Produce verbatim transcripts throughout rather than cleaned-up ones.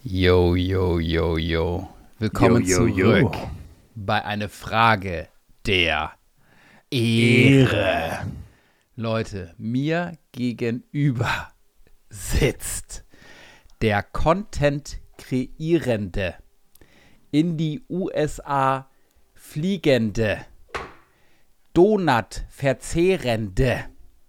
Yo, yo, yo, yo. Willkommen Yo, yo, zurück yo. bei einer Frage der Ehre. Leute, mir gegenüber sitzt der Content-Kreierende, in die U S A fliegende, Donut-Verzehrende,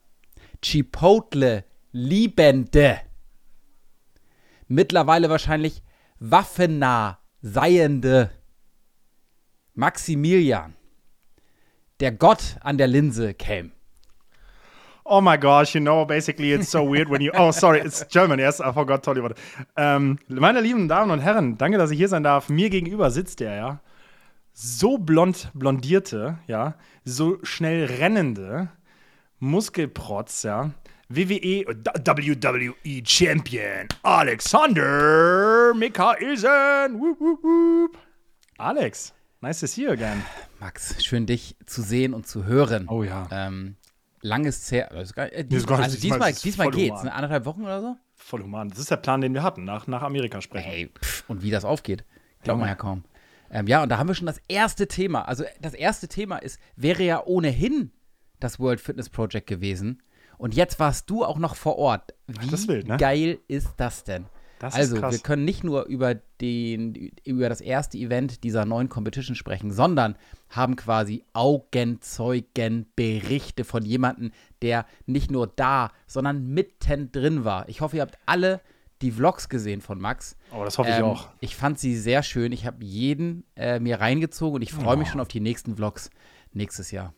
Chipotle-Liebende, mittlerweile wahrscheinlich waffennah seiende Maximilian, der Gott an der Linse käme. Oh my gosh, you know, basically it's so weird when you. Oh, sorry, it's German, yes, I forgot to tell you about it. Ähm, meine lieben Damen und Herren, danke, dass ich hier sein darf. Mir gegenüber sitzt der, ja. So blond blondierte, ja. So schnell rennende Muskelprotz, ja. W W E, W W E Champion Alexander Michaelsen. Woop, woop, woop. Alex, nice to see you again. Max, schön dich zu sehen und zu hören. Oh ja. Ähm, langes her. Also, äh, Nee, ist gar nicht- also diesmal diesmal, ist es diesmal voll geht's. human. Ne? Anderthalb Wochen oder so? Voll human. Das ist der Plan, den wir hatten, nach, nach Amerika sprechen. Ey, pff, und wie das aufgeht, glaubt man Ja. ja kaum. Ähm, ja, und da haben wir schon das erste Thema. Also das erste Thema ist, wäre ja ohnehin das World Fitness Project gewesen. Und jetzt warst du auch noch vor Ort. Wie das ist wild, ne? geil ist das denn? Das ist also, krass. wir können nicht nur über, den, über das erste Event dieser neuen Competition sprechen, sondern haben quasi Augenzeugenberichte von jemandem, der nicht nur da, sondern mittendrin war. Ich hoffe, ihr habt alle die Vlogs gesehen von Max. Oh, das hoffe ich Ähm, auch. Ich fand sie sehr schön. Ich habe jeden äh, mir reingezogen und ich freue mich Oh. schon auf die nächsten Vlogs nächstes Jahr.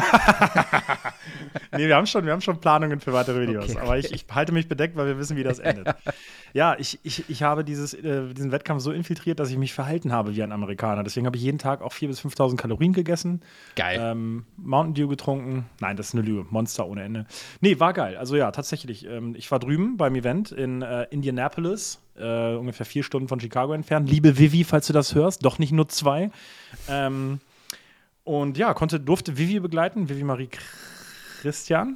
Nee, wir haben schon, wir haben schon Planungen für weitere Videos. Okay, okay. Aber ich, ich halte mich bedeckt, weil wir wissen, wie das endet. Ja, ich, ich, ich habe dieses, äh, diesen Wettkampf so infiltriert, dass ich mich verhalten habe wie ein Amerikaner. Deswegen habe ich jeden Tag auch viertausend bis fünftausend Kalorien gegessen. Geil. Ähm, Mountain Dew getrunken. Nein, das ist eine Lüge. Monster ohne Ende. Nee, war geil. Also ja, tatsächlich. Ähm, ich war drüben beim Event in äh, Indianapolis, äh, ungefähr vier Stunden von Chicago entfernt. Liebe Vivi, falls du das hörst, doch nicht nur zwei. Ähm, Und ja, konnte, durfte Vivi begleiten, Vivi Marie Christian.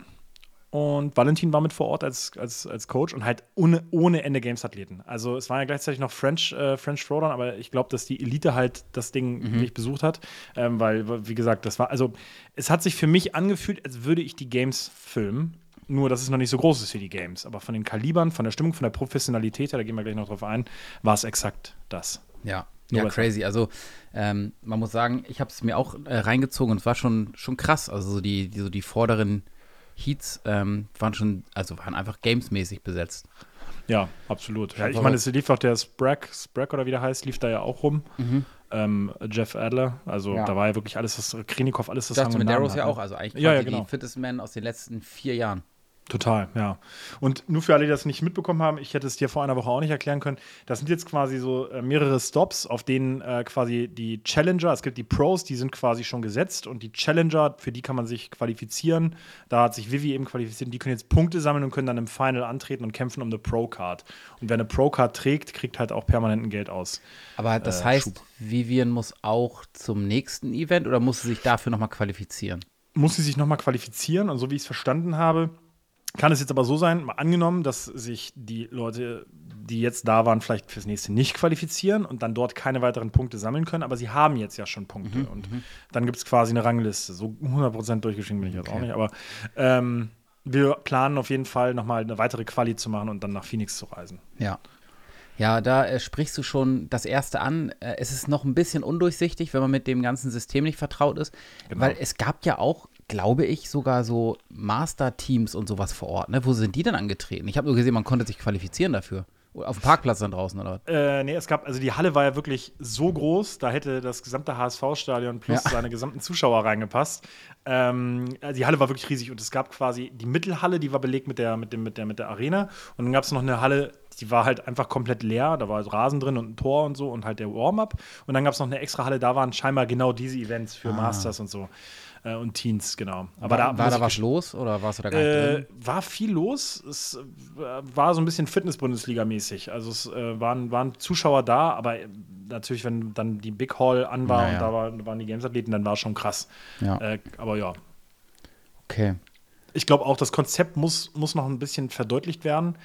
Und Valentin war mit vor Ort als, als, als Coach und halt ohne, ohne Ende Games-Athleten. Also es war ja gleichzeitig noch French, äh, French Throwdown, aber ich glaube, dass die Elite halt das Ding Mhm. nicht besucht hat. Ähm, weil, wie gesagt, das war, also es hat sich für mich angefühlt, als würde ich die Games filmen. Nur, dass es noch nicht so groß ist wie die Games. Aber von den Kalibern, von der Stimmung, von der Professionalität, da gehen wir gleich noch drauf ein, war es exakt das. Ja, Nur ja, besser. crazy. Also ähm, man muss sagen, ich habe es mir auch äh, reingezogen und es war schon, schon krass. Also so die, die, so die vorderen Heats ähm, waren schon, also waren einfach gamesmäßig besetzt. Ja, absolut. Ja, ich Aber- meine, es lief auch der Sprague, Sprague oder wie der heißt, lief da ja auch rum. Mhm. Ähm, Jeff Adler, also Ja. da war ja wirklich alles, was Krinikov, alles, das Justin Hang und Namen Medeiros ja hat, ne? auch, also eigentlich Ja, ja, quasi genau. die fittest Man aus den letzten vier Jahren. Total, ja. Und nur für alle, die das nicht mitbekommen haben, ich hätte es dir vor einer Woche auch nicht erklären können, das sind jetzt quasi so äh, mehrere Stops, auf denen äh, quasi die Challenger, es gibt die Pros, die sind quasi schon gesetzt und die Challenger, für die kann man sich qualifizieren. Da hat sich Vivi eben qualifiziert, die können jetzt Punkte sammeln und können dann im Final antreten und kämpfen um eine Pro-Card. Und wer eine Pro-Card trägt, kriegt halt auch permanenten Geld aus. Aber das Äh, heißt, Schub. Vivian muss auch zum nächsten Event oder muss sie sich dafür nochmal qualifizieren? Muss sie sich nochmal qualifizieren und so wie ich es verstanden habe, kann es jetzt aber so sein, mal angenommen, dass sich die Leute, die jetzt da waren, vielleicht fürs nächste nicht qualifizieren und dann dort keine weiteren Punkte sammeln können, aber sie haben jetzt ja schon Punkte Mhm, und dann gibt es quasi eine Rangliste. So hundert Prozent durchgeschrieben bin ich jetzt Okay. auch nicht, aber ähm, wir planen auf jeden Fall nochmal eine weitere Quali zu machen und dann nach Phoenix zu reisen. Ja. Ja, da äh, sprichst du schon das Erste an. Äh, es ist noch ein bisschen undurchsichtig, wenn man mit dem ganzen System nicht vertraut ist. Genau. Weil es gab ja auch, glaube ich, sogar so Master-Teams und sowas vor Ort. Ne? Wo sind die denn angetreten? Ich habe nur gesehen, man konnte sich qualifizieren dafür. Auf dem Parkplatz dann draußen, oder was? Äh, nee, es gab, also die Halle war ja wirklich so groß, da hätte das gesamte H S V-Stadion plus Ja. seine gesamten Zuschauer reingepasst. Ähm, die Halle war wirklich riesig und es gab quasi die Mittelhalle, die war belegt mit der, mit dem, mit der, mit der Arena. Und dann gab es noch eine Halle, die war halt einfach komplett leer, da war also Rasen drin und ein Tor und so und halt der Warm-up. Und dann gab es noch eine extra Halle, da waren scheinbar genau diese Events für Ah. Masters und so. Äh, und Teens, genau. Aber war da war muss da ich was los oder warst du da gar nicht äh, drin? war viel los. Es äh, war so ein bisschen Fitness-Bundesliga-mäßig. Also es äh, waren, waren Zuschauer da, aber äh, natürlich, wenn dann die Big Hall an war Naja. und da war, waren die Games-Athleten, dann war es schon krass. Ja, Äh, aber ja, okay. ich glaube auch, das Konzept muss, muss noch ein bisschen verdeutlicht werden.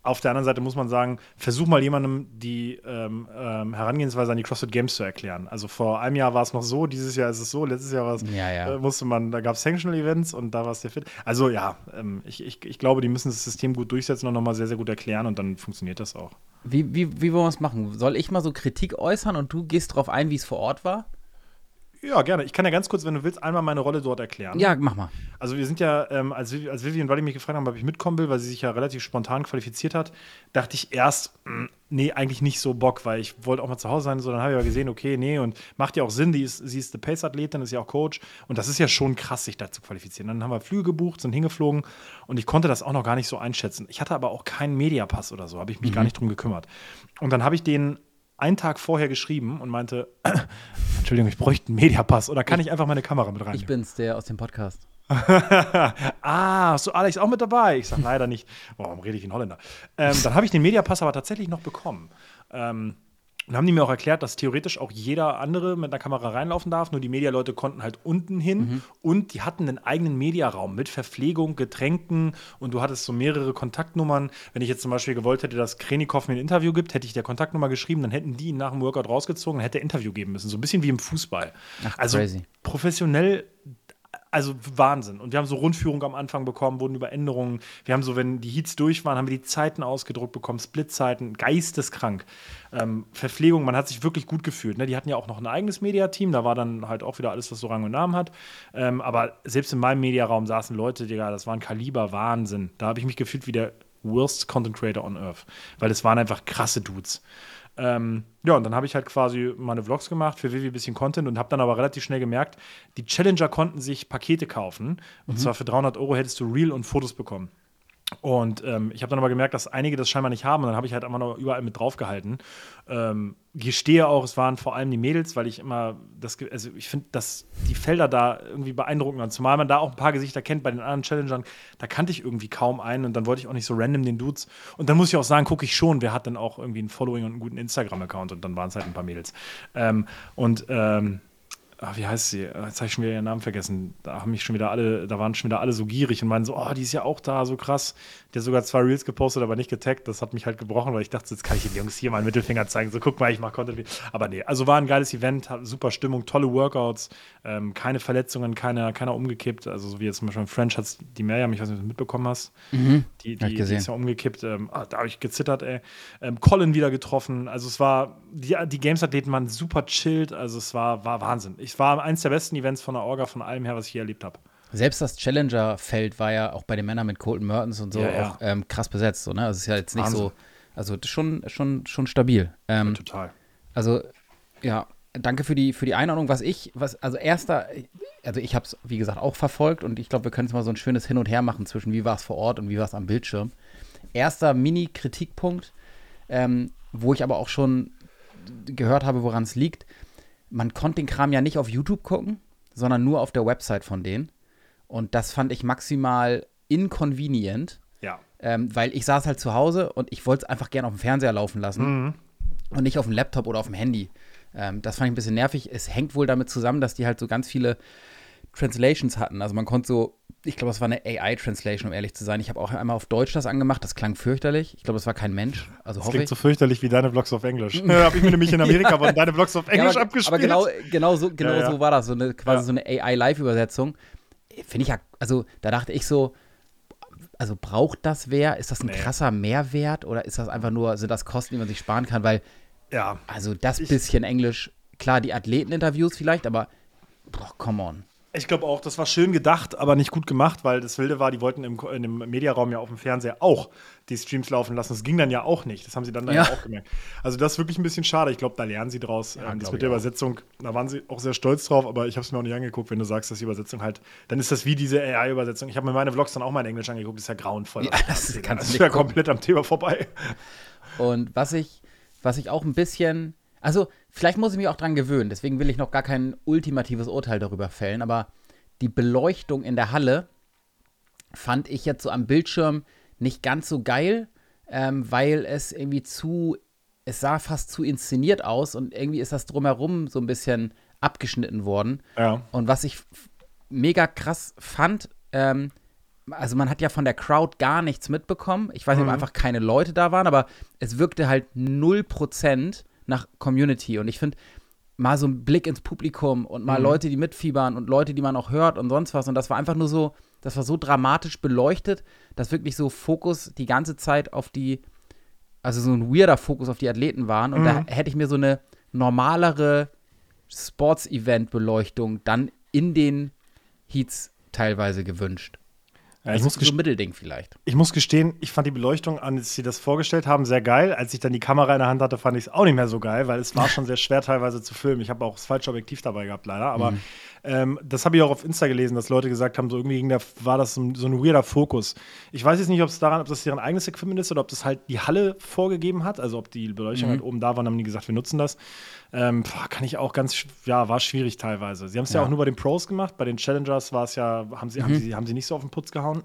Auf der anderen Seite muss man sagen, versuch mal jemandem die ähm, ähm, Herangehensweise an die CrossFit Games zu erklären. Also vor einem Jahr war es noch so, dieses Jahr ist es so, letztes Jahr war es, Ja, ja. äh, musste man, da gab es Sanctional Events und da war es der Fit. Also ja, ähm, ich, ich, ich glaube, die müssen das System gut durchsetzen und nochmal sehr, sehr gut erklären und dann funktioniert das auch. Wie, wie, wie wollen wir es machen? Soll ich mal so Kritik äußern und du gehst drauf ein, wie es vor Ort war? Ja, gerne. Ich kann ja ganz kurz, wenn du willst, einmal meine Rolle dort erklären. Ja, mach mal. Also wir sind ja, ähm, als, Vivi, als Vivian Wally mich gefragt haben, ob ich mitkommen will, weil sie sich ja relativ spontan qualifiziert hat, dachte ich erst, mh, nee, eigentlich nicht so Bock, weil ich wollte auch mal zu Hause sein. So, dann habe ich aber gesehen, okay, nee, und macht ja auch Sinn, die ist, sie ist eine Pace-Athletin, ist ja auch Coach und das ist ja schon krass, sich da zu qualifizieren. Dann haben wir Flüge gebucht, sind hingeflogen und ich konnte das auch noch gar nicht so einschätzen. Ich hatte aber auch keinen Mediapass oder so, habe ich mich Mhm. gar nicht drum gekümmert. Und dann habe ich den einen Tag vorher geschrieben und meinte, Entschuldigung, ich bräuchte einen Mediapass oder kann ich einfach meine Kamera mit rein? Ich bin's, der aus dem Podcast. Ah, hast du Alex auch mit dabei? Ich sag leider nicht. Oh, warum rede ich in Holländer? Ähm, dann habe ich den Mediapass aber tatsächlich noch bekommen. Ähm, und haben die mir auch erklärt, dass theoretisch auch jeder andere mit einer Kamera reinlaufen darf, nur die Medialeute konnten halt unten hin Mhm. und die hatten einen eigenen Mediaraum mit Verpflegung, Getränken und du hattest so mehrere Kontaktnummern. Wenn ich jetzt zum Beispiel gewollt hätte, dass Krenikow mir ein Interview gibt, hätte ich der Kontaktnummer geschrieben, dann hätten die ihn nach dem Workout rausgezogen, dann hätte er Interview geben müssen. So ein bisschen wie im Fußball. Ach, also crazy. professionell. Also Wahnsinn. Und wir haben so Rundführung am Anfang bekommen, wurden über Änderungen. Wir haben so, wenn die Heats durch waren, haben wir die Zeiten ausgedruckt bekommen, Splitzeiten, geisteskrank. Ähm, Verpflegung, man hat sich wirklich gut gefühlt. Ne? Die hatten ja auch noch ein eigenes Mediateam, da war dann halt auch wieder alles, was so Rang und Namen hat. Ähm, aber selbst in meinem Mediaraum saßen Leute, Digga, das war ein Kaliber Wahnsinn. Da habe ich mich gefühlt wie der worst Content Creator on Earth. Weil es waren einfach krasse Dudes. Ähm, ja, und dann habe ich halt quasi meine Vlogs gemacht, für Vivi ein bisschen Content und habe dann aber relativ schnell gemerkt, die Challenger konnten sich Pakete kaufen. Und zwar für dreihundert Euro hättest du Reel und Fotos bekommen. Und ähm, ich habe dann aber gemerkt, dass einige das scheinbar nicht haben. Und dann habe ich halt einfach noch überall mit draufgehalten. Ähm, gestehe auch, es waren vor allem die Mädels, weil ich immer, das, also ich finde, dass die Felder da irgendwie beeindruckend waren. Zumal man da auch ein paar Gesichter kennt bei den anderen Challengern. Da kannte ich irgendwie kaum einen. Und dann wollte ich auch nicht so random den Dudes. Und dann muss ich auch sagen, gucke ich schon, wer hat dann auch irgendwie ein Following und einen guten Instagram-Account. Und dann waren es halt ein paar Mädels. Ähm, und ähm, Ach, wie heißt sie? Jetzt habe ich schon wieder ihren Namen vergessen. Da haben mich schon wieder alle, da waren schon wieder alle so gierig und meinen so, oh, die ist ja auch da, so krass. Die hat sogar zwei Reels gepostet, aber nicht getaggt. Das hat mich halt gebrochen, weil ich dachte, jetzt kann ich den Jungs hier mal einen Mittelfinger zeigen. So, guck mal, ich mache Content. Aber nee, also war ein geiles Event, hat super Stimmung, tolle Workouts, ähm, keine Verletzungen, keiner, keiner umgekippt. Also so wie jetzt zum Beispiel French hat die Miriam, ich weiß nicht, ob du das mitbekommen hast. Mhm. Die, Hab die, ich die gesehen. ist ja umgekippt. Ähm, ah, da habe ich gezittert, ey. Ähm, Colin wieder getroffen. Also es war, die, die Games-Athleten waren super chillt. Also es war, war Wahnsinn. Ich war eins der besten Events von der Orga, von allem her, was ich hier erlebt habe. Selbst das Challenger-Feld war ja auch bei den Männern mit Colton Mertens und so Ja, ja. auch ähm, krass besetzt. So, ne? Also es ist ja jetzt nicht Wahnsinn. so, also das ist schon, schon, schon stabil. Ähm, Ja, total. Also, ja, danke für die, für die Einordnung. Was ich, was, also erster, also ich habe es, wie gesagt, auch verfolgt und ich glaube, wir können jetzt mal so ein schönes Hin und Her machen zwischen wie war es vor Ort und wie war es am Bildschirm. Erster Mini-Kritikpunkt, ähm, wo ich aber auch schon gehört habe, woran es liegt. Man konnte den Kram ja nicht auf YouTube gucken, sondern nur auf der Website von denen. Und das fand ich maximal inconvenient, Ja. ähm, weil ich saß halt zu Hause und ich wollte es einfach gerne auf dem Fernseher laufen lassen Mhm. und nicht auf dem Laptop oder auf dem Handy. Ähm, das fand ich ein bisschen nervig. Es hängt wohl damit zusammen, dass die halt so ganz viele Translations hatten. Also man konnte so, ich glaube, das war eine A I-Translation, um ehrlich zu sein. Ich habe auch einmal auf Deutsch das angemacht, das klang fürchterlich. Ich glaube, das war kein Mensch, also Das hoffe klingt ich. so fürchterlich wie deine Vlogs auf Englisch. Da habe ich mir nämlich in Amerika von deine Vlogs auf Englisch ja, aber, abgespielt. aber genau, genau, so, genau Ja, ja. so war das, so eine, quasi Ja. so eine A I-Live-Übersetzung. Finde ich ja, also da dachte ich so, also braucht das wer? Ist das ein Nee. krasser Mehrwert oder ist das einfach nur, sind das Kosten, die man sich sparen kann? Weil, Ja. also das Ich- bisschen Englisch, klar, die Athleteninterviews vielleicht, aber boah, come on. Ich glaube auch, das war schön gedacht, aber nicht gut gemacht, weil das Wilde war, die wollten im, in dem Mediaraum ja auf dem Fernseher auch die Streams laufen lassen. Das ging dann ja auch nicht. Das haben sie dann, dann ja. Ja. auch gemerkt. Also das ist wirklich ein bisschen schade. Ich glaube, da lernen sie draus. Ja, ähm, das glaub mit ich der auch. Übersetzung, da waren sie auch sehr stolz drauf, aber ich habe es mir auch nicht angeguckt. Wenn du sagst, dass die Übersetzung halt, dann ist das wie diese A I-Übersetzung. Ich habe mir meine Vlogs dann auch mal in Englisch angeguckt. Das ist ja grauenvoll. Ja, was das da steht. kannst du Das ist nicht ja gucken. komplett am Thema vorbei. Und was ich, was ich auch ein bisschen, also vielleicht muss ich mich auch dran gewöhnen, deswegen will ich noch gar kein ultimatives Urteil darüber fällen, aber die Beleuchtung in der Halle fand ich jetzt so am Bildschirm nicht ganz so geil, ähm, weil es irgendwie zu, es sah fast zu inszeniert aus und irgendwie ist das drumherum so ein bisschen abgeschnitten worden. Ja. Und was ich f- mega krass fand, ähm, also man hat ja von der Crowd gar nichts mitbekommen. Ich weiß nicht, Mhm. ob einfach keine Leute da waren, aber es wirkte halt null Prozent nach Community. Und ich finde, mal so ein Blick ins Publikum und mal Mhm. Leute, die mitfiebern und Leute, die man auch hört und sonst was. Und das war einfach nur so, das war so dramatisch beleuchtet, dass wirklich so Fokus die ganze Zeit auf die, also so ein weirder Fokus auf die Athleten waren. Und Mhm. da hätte ich mir so eine normalere Sports-Event-Beleuchtung dann in den Heats teilweise gewünscht. Ja, ich, Also muss so gest- ein Mittelding vielleicht. ich muss gestehen, ich fand die Beleuchtung, als sie das vorgestellt haben, sehr geil. Als ich dann die Kamera in der Hand hatte, fand ich es auch nicht mehr so geil, weil es war schon sehr schwer teilweise zu filmen. Ich habe auch das falsche Objektiv dabei gehabt, leider. Aber Mhm. ähm, das habe ich auch auf Insta gelesen, dass Leute gesagt haben, so irgendwie ging da, war das so ein, so ein weirder Fokus. Ich weiß jetzt nicht, ob es daran, ob das deren eigenes Equipment ist oder ob das halt die Halle vorgegeben hat. Also ob die Beleuchtung Mhm. halt oben da war, haben die gesagt, wir nutzen das. Ähm, boah, kann ich auch ganz, sch- ja, war schwierig teilweise. Sie haben es ja. Ja. auch nur bei den Pros gemacht, bei den Challengers war es ja, haben sie, haben Mhm. sie, haben sie nicht so auf den Putz gehauen.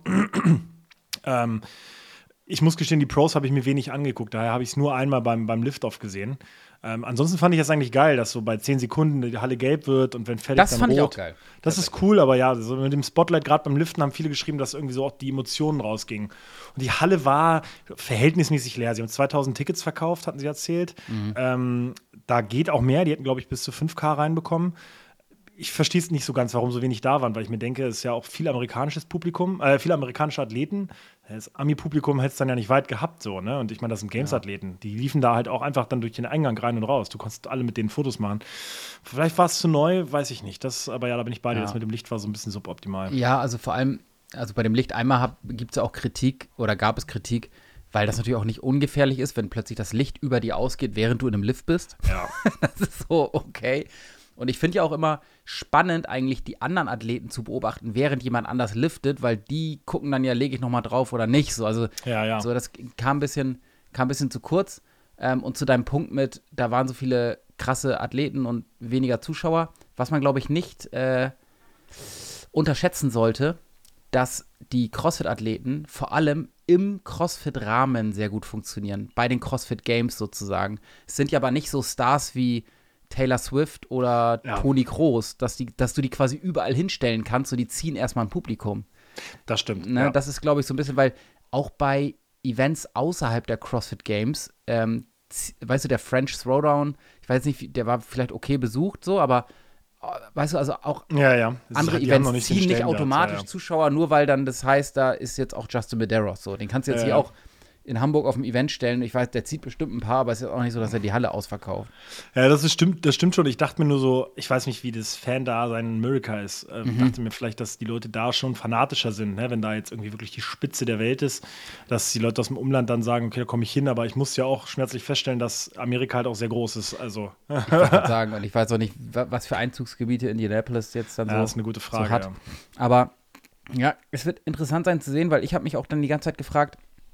ähm, ich muss gestehen, die Pros habe ich mir wenig angeguckt, daher habe ich es nur einmal beim, beim Liftoff gesehen. Ähm, ansonsten fand ich das eigentlich geil, dass so bei zehn Sekunden die Halle gelb wird und wenn fertig Das dann fand rot. ich auch geil. Das ist cool, aber ja, so mit dem Spotlight, gerade beim Liften, haben viele geschrieben, dass irgendwie so auch die Emotionen rausgingen. Und die Halle war verhältnismäßig leer. Sie haben zweitausend Tickets verkauft, hatten sie erzählt. Mhm. Ähm, da geht auch mehr. Die hätten, glaube ich, bis zu fünf K reinbekommen. Ich verstehe es nicht so ganz, warum so wenig da waren, weil ich mir denke, es ist ja auch viel amerikanisches Publikum, äh, viele amerikanische Athleten. Das Ami-Publikum hätte es dann ja nicht weit gehabt, so, ne? Und ich meine, das sind Games-Athleten. Die liefen da halt auch einfach dann durch den Eingang rein und raus. Du konntest alle mit denen Fotos machen. Vielleicht war es zu neu, weiß ich nicht. Das, aber ja, da bin ich bei dir. Ja. Das mit dem Licht war so ein bisschen suboptimal. Ja, also vor allem, also bei dem Licht einmal gibt es ja auch Kritik oder gab es Kritik, weil das natürlich auch nicht ungefährlich ist, wenn plötzlich das Licht über dir ausgeht, während du in einem Lift bist. Ja. Das ist so okay. Und ich finde ja auch immer spannend, eigentlich die anderen Athleten zu beobachten, während jemand anders liftet, weil die gucken dann ja, lege ich nochmal drauf oder nicht. So, also Ja, ja. so, das kam ein bisschen, kam ein bisschen zu kurz. Ähm, und zu deinem Punkt mit, da waren so viele krasse Athleten und weniger Zuschauer, was man, glaube ich, nicht äh, unterschätzen sollte, dass die CrossFit-Athleten vor allem im CrossFit-Rahmen sehr gut funktionieren, bei den CrossFit Games sozusagen. Es sind ja aber nicht so Stars wie Taylor Swift oder Ja. Toni Kroos, dass, die, dass du die quasi überall hinstellen kannst, so die ziehen erstmal ein Publikum. Das stimmt. Ne? Ja. Das ist, glaube ich, so ein bisschen, weil auch bei Events außerhalb der CrossFit Games, ähm, z- weißt du, der French Throwdown, ich weiß nicht, wie- der war vielleicht okay besucht, so, aber äh, weißt du, also auch ja, ja. Es ist andere halt- die haben Events noch nicht den ziehen nicht Stellenwert, automatisch ja, ja. Zuschauer, nur weil dann das heißt, da ist jetzt auch Justin Medeiros so. Den kannst du jetzt Ja, hier ja. auch in Hamburg auf dem Event stellen. Ich weiß, der zieht bestimmt ein paar, aber es ist jetzt auch nicht so, dass er die Halle ausverkauft. Ja, das ist, stimmt, das stimmt schon. Ich dachte mir nur so, ich weiß nicht, wie das Fan-Dasein in Amerika ist. Ich ähm, Mhm. dachte mir vielleicht, dass die Leute da schon fanatischer sind, ne? Wenn da jetzt irgendwie wirklich die Spitze der Welt ist, dass die Leute aus dem Umland dann sagen, okay, da komme ich hin, aber ich muss ja auch schmerzlich feststellen, dass Amerika halt auch sehr groß ist. Also, Ich wollte gerade sagen, und ich weiß auch nicht, wa- was für Einzugsgebiete Indianapolis jetzt dann ja, so, das ist eine gute Frage. so hat. Ja. Aber ja, es wird interessant sein zu sehen, weil ich habe mich auch dann die ganze Zeit gefragt,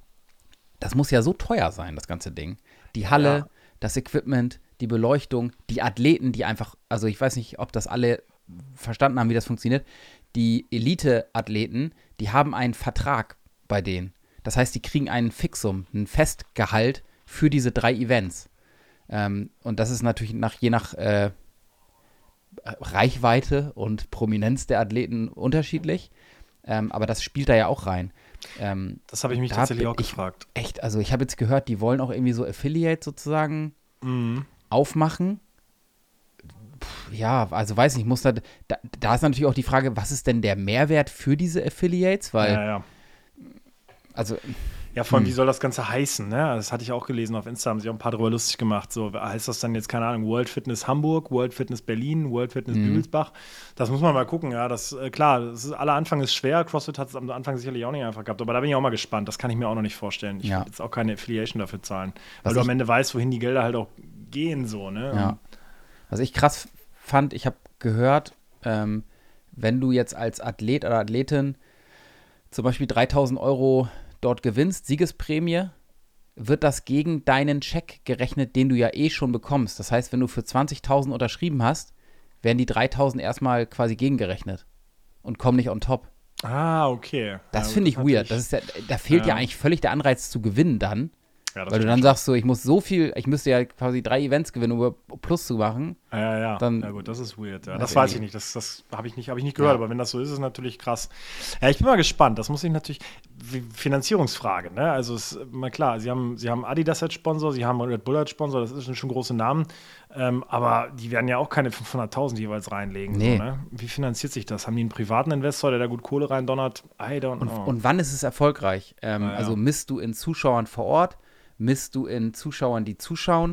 das muss ja so teuer sein, das ganze Ding. Die Halle, Ja. das Equipment, die Beleuchtung, die Athleten, die einfach, also ich weiß nicht, ob das alle verstanden haben, wie das funktioniert. Die Elite-Athleten, die haben einen Vertrag bei denen. Das heißt, die kriegen einen Fixum, ein Festgehalt für diese drei Events. Ähm, und das ist natürlich nach, je nach äh, Reichweite und Prominenz der Athleten unterschiedlich. Ähm, aber das spielt da ja auch rein. Ähm, Das habe ich mich Da tatsächlich bin auch ich- gefragt. echt, also ich habe jetzt gehört, die wollen auch irgendwie so Affiliate sozusagen Mhm. aufmachen. Puh, ja, also weiß nicht, muss da, da, da ist natürlich auch die Frage, was ist denn der Mehrwert für diese Affiliates? Weil, Ja, ja. also, Ja, vor allem, Hm. wie soll das Ganze heißen? Ne? Das hatte ich auch gelesen auf Insta, haben sich auch ein paar drüber lustig gemacht. So, heißt das dann jetzt, keine Ahnung, World Fitness Hamburg, World Fitness Berlin, World Fitness Mhm. Büdelsbach? Das muss man mal gucken. Ja, das, äh, klar, das ist, aller Anfang ist schwer. CrossFit hat es am Anfang sicherlich auch nicht einfach gehabt, aber da bin ich auch mal gespannt. Das kann ich mir auch noch nicht vorstellen. Ich Ja. will jetzt auch keine Affiliation dafür zahlen, Was weil du ich- am Ende weißt, wohin die Gelder halt auch gehen. So, ne? ja. Was ich krass fand, ich habe gehört, ähm, wenn du jetzt als Athlet oder Athletin zum Beispiel dreitausend Euro dort gewinnst, Siegesprämie, wird das gegen deinen Scheck gerechnet, den du ja eh schon bekommst. Das heißt, wenn du für zwanzigtausend unterschrieben hast, werden die dreitausend erstmal quasi gegengerechnet und kommen nicht on top. Ah, okay. Das Ja, finde ich ist weird. natürlich- Das ist ja, da fehlt ja. Ja. eigentlich völlig der Anreiz zu gewinnen dann. Ja, das Weil du dann sagst so, ich muss so viel, ich müsste ja quasi drei Events gewinnen, um über Plus zu machen. Ja, ja, ja. Dann, ja gut, das ist weird. Ja. das Das weiß irgendwie. ich nicht. Das, das habe ich nicht, hab ich nicht gehört. Ja. Aber wenn das so ist, ist es natürlich krass. Ja, ich bin mal gespannt. Das muss ich natürlich. Wie- Finanzierungsfrage, ne? Also ist mal klar, sie haben, sie haben Adidas als Sponsor, sie haben Red Bull als Sponsor, das sind schon große Namen. Ähm, aber die werden ja auch keine fünfhunderttausend jeweils reinlegen. Nee. So, ne? Wie finanziert sich das? Haben die einen privaten Investor, der da gut Kohle reindonnert? I don't Und, know. und wann ist es erfolgreich? Ähm, Na ja. Also misst du in Zuschauern vor Ort, misst du in Zuschauern, die zuschauen?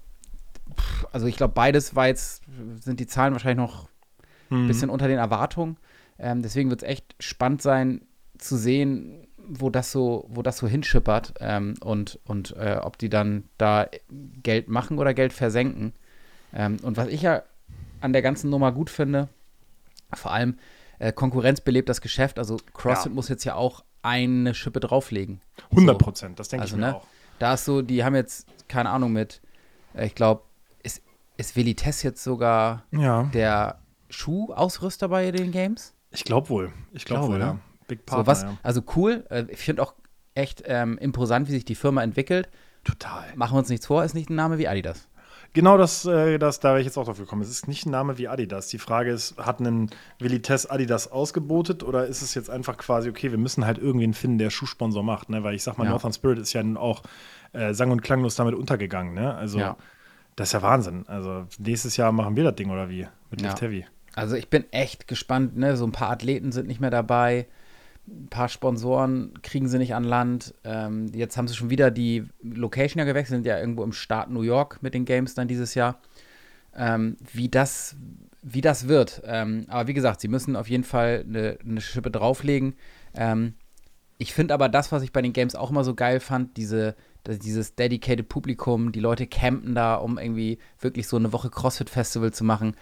Pff, Also ich glaube, beides war jetzt, sind die Zahlen wahrscheinlich noch ein Mhm. bisschen unter den Erwartungen. Ähm, deswegen wird es echt spannend sein zu sehen, wo das so, wo das so hinschippert ähm, und, und äh, ob die dann da Geld machen oder Geld versenken. Ähm, und was ich ja an der ganzen Nummer gut finde, vor allem äh, Konkurrenz belebt das Geschäft. Also CrossFit Ja. muss jetzt ja auch eine Schippe drauflegen. hundert Prozent, das denke Also, ich mir ne? auch. Da ist so, die haben jetzt, keine Ahnung, mit, äh, ich glaube, ist, ist Velites jetzt sogar Ja, der Schuhausrüster bei den Games? ich glaube wohl. Ich glaube glaube, wohl, ne? ja. Big Partner, So was, ja. also cool. Äh, ich finde auch echt ähm, imposant, wie sich die Firma entwickelt. Total. Machen wir uns nichts vor, ist nicht ein Name wie Adidas. Genau das, äh, das da wäre ich jetzt auch drauf gekommen. Es ist nicht ein Name wie Adidas. Die Frage ist, hat ein Velites Adidas ausgebotet oder ist es jetzt einfach quasi, okay, wir müssen halt irgendwen finden, der Schuhsponsor macht, ne? Weil ich sag mal, Ja. Northern Spirit ist ja nun auch äh, sang- und klanglos damit untergegangen, ne? Also, Ja. das ist ja Wahnsinn. Also, nächstes Jahr machen wir das Ding oder wie? Mit Ja. Lift Heavy. Also ich bin echt gespannt, ne? So ein paar Athleten sind nicht mehr dabei. Ein paar Sponsoren kriegen sie nicht an Land. Ähm, jetzt haben sie schon wieder die Location ja gewechselt, sind ja irgendwo im Staat New York mit den Games dann dieses Jahr. Ähm, wie das, wie das wird. Ähm, aber wie gesagt, sie müssen auf jeden Fall eine, eine Schippe drauflegen. Ähm, ich finde aber das, was ich bei den Games auch immer so geil fand, diese, das- dieses dedicated Publikum, die Leute campen da, um irgendwie wirklich so eine Woche CrossFit-Festival zu machen.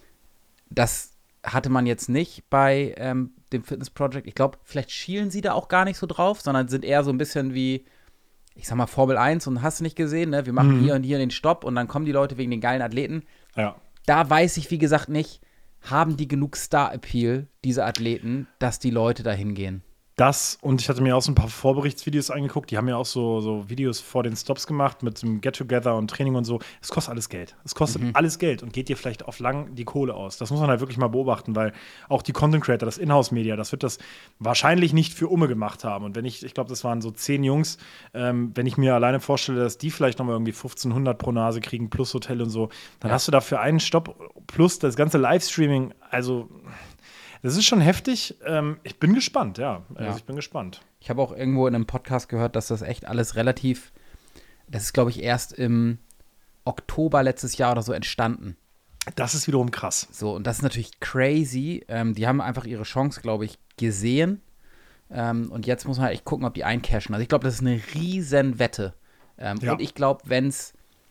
Das hatte man jetzt nicht bei ähm, dem Fitness Project. Ich glaube, vielleicht schielen sie da auch gar nicht so drauf, sondern sind eher so ein bisschen wie, ich sag mal, Formel eins und hast du nicht gesehen, ne? Wir machen Mhm. hier und hier den Stopp und dann kommen die Leute wegen den geilen Athleten. Ja. Da weiß ich, wie gesagt, nicht, haben die genug Star-Appeal, diese Athleten, dass die Leute da hingehen. Das und ich hatte mir auch so ein paar Vorberichtsvideos angeguckt. Die haben ja auch so, so Videos vor den Stops gemacht mit dem Get-Together und Training und so. Es kostet alles Geld. Es kostet Mhm. alles Geld und geht dir vielleicht auf lang die Kohle aus. Das muss man halt wirklich mal beobachten, weil auch die Content Creator, das Inhouse-Media, das wird das wahrscheinlich nicht für Umme gemacht haben. Und wenn ich, ich glaube, das waren so zehn Jungs, ähm, wenn ich mir alleine vorstelle, dass die vielleicht nochmal irgendwie fünfzehnhundert pro Nase kriegen, plus Hotel und so, dann Ja. hast du dafür einen Stopp plus das ganze Livestreaming, also das ist schon heftig. Ähm, ich bin gespannt, ja. Also Ja. ich bin gespannt. Ich habe auch irgendwo in einem Podcast gehört, dass das echt alles relativ, das ist, glaube ich, erst im Oktober letztes Jahr oder so entstanden. Das ist wiederum krass. So, und das ist natürlich crazy. Ähm, die haben einfach ihre Chance, glaube ich, gesehen. Ähm, und jetzt muss man halt echt gucken, ob die eincashen. Also ich glaube, das ist eine riesen Wette. Ähm, Ja. Und ich glaube, wenn es,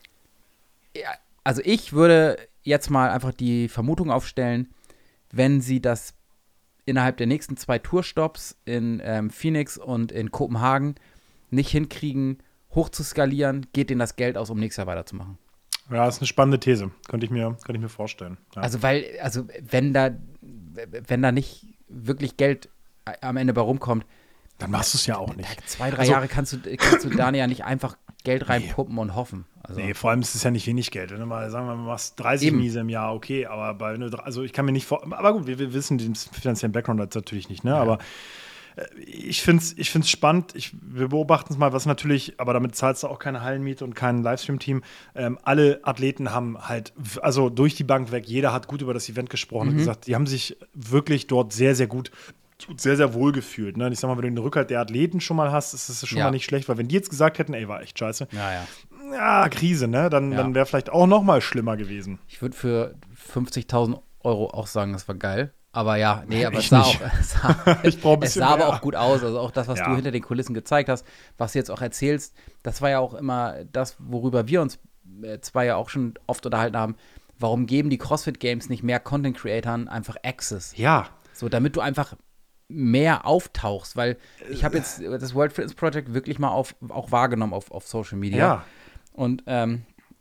ja, also ich würde jetzt mal einfach die Vermutung aufstellen, wenn sie das innerhalb der nächsten zwei Tourstops in ähm, Phoenix und in Kopenhagen nicht hinkriegen, hoch zu skalieren, geht denen das Geld aus, um nächstes Jahr weiterzumachen. Ja, ist eine spannende These. Könnte ich mir, könnte ich mir vorstellen. Ja. Also, weil, also, wenn da, wenn da nicht wirklich Geld am Ende bei rumkommt, Dann machst du es ja auch da nicht. zwei, drei Also- Jahre kannst du, kannst du da ja nicht einfach Geld reinpuppen und hoffen. Also, Nee, vor allem ist es ja nicht wenig Geld. Wenn du mal sagen wir, mal, machst dreißig Eben. Miese im Jahr, okay, aber bei, wenn du, dr- also ich kann mir nicht vor, aber gut, wir, wir wissen den finanziellen Background jetzt natürlich nicht, ne? Aber äh, ich finde es ich find's spannend. Ich, wir beobachten es mal, was natürlich, aber damit zahlst du auch keine Hallenmiete und kein Livestream-Team. Ähm, alle Athleten haben halt, w- also durch die Bank weg, jeder hat gut über das Event gesprochen und gesagt, die haben sich wirklich dort sehr, sehr gut sehr, sehr wohl gefühlt. Ne? Ich sag mal, wenn du den Rückhalt der Athleten schon mal hast, ist es schon Ja. mal nicht schlecht, weil wenn die jetzt gesagt hätten, ey, war echt scheiße, ja, ja. ja, Krise, ne? Dann, Ja. dann wäre vielleicht auch noch mal schlimmer gewesen. Ich würde für fünfzigtausend Euro auch sagen, das war geil. Aber ja, nee, aber Ich es sah, nicht. auch, es sah, Ich brauch ein es bisschen sah aber mehr. auch gut aus. Also auch das, was Ja. du hinter den Kulissen gezeigt hast, was du jetzt auch erzählst, das war ja auch immer das, worüber wir uns äh, zwei ja auch schon oft unterhalten haben. Warum geben die CrossFit Games nicht mehr Content-Creatern einfach Access? Ja. So, damit du einfach mehr auftauchst, weil ich habe jetzt das World Fitness Project wirklich mal auf, auch wahrgenommen auf, auf Social Media. Ja. Und ähm,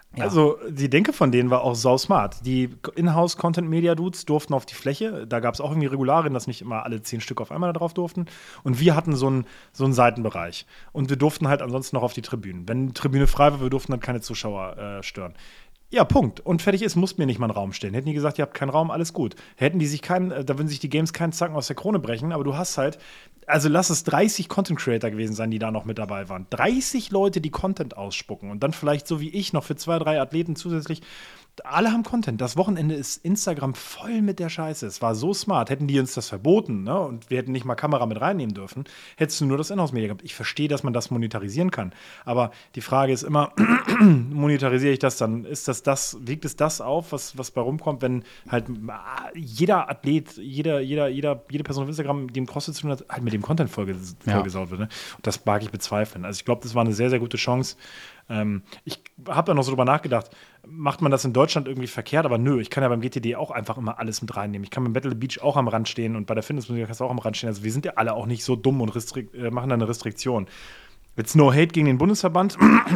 Ja. Also, die Denke von denen war auch sau smart. Die Inhouse-Content-Media-Dudes durften auf die Fläche. Da gab es auch irgendwie Regularien, dass nicht immer alle zehn Stück auf einmal da drauf durften. Und wir hatten so einen so einen Seitenbereich. Und wir durften halt ansonsten noch auf die Tribünen. Wenn die Tribüne frei war, wir durften dann keine Zuschauer äh, stören. Ja, Punkt. Und fertig ist, mussten mir nicht mal einen Raum stellen. Hätten die gesagt, ihr habt keinen Raum, alles gut. Hätten die sich keinen, äh, da würden sich die Games keinen Zacken aus der Krone brechen, aber du hast halt, also lass es dreißig Content Creator gewesen sein, die da noch mit dabei waren. dreißig Leute, die Content ausspucken und dann vielleicht so wie ich noch für zwei, drei Athleten zusätzlich. Alle haben Content. Das Wochenende ist Instagram voll mit der Scheiße. Es war so smart. Hätten die uns das verboten, ne, und wir hätten nicht mal Kamera mit reinnehmen dürfen, hättest du nur das Inhouse-Media gehabt. Ich verstehe, dass man das monetarisieren kann. Aber die Frage ist immer, monetarisiere ich das dann? Ist das das, wiegt es das auf, was, was bei rumkommt, wenn halt jeder Athlet, jeder, jeder, jeder, jede Person auf Instagram, die im CrossFit zu tun hat, halt mit dem Content vollges- vollgesaut ja. wird. Ne? Und das mag ich bezweifeln. Also ich glaube, das war eine sehr, sehr gute Chance. Ähm, ich habe da noch so drüber nachgedacht, macht man das in Deutschland irgendwie verkehrt? Aber nö, ich kann ja beim G T D auch einfach immer alles mit reinnehmen. Ich kann beim Battle Beach auch am Rand stehen und bei der Fitnessmusik kannst du auch am Rand stehen. Also wir sind ja alle auch nicht so dumm und restrikt- äh, machen da eine Restriktion. Jetzt no hate gegen den Bundesverband.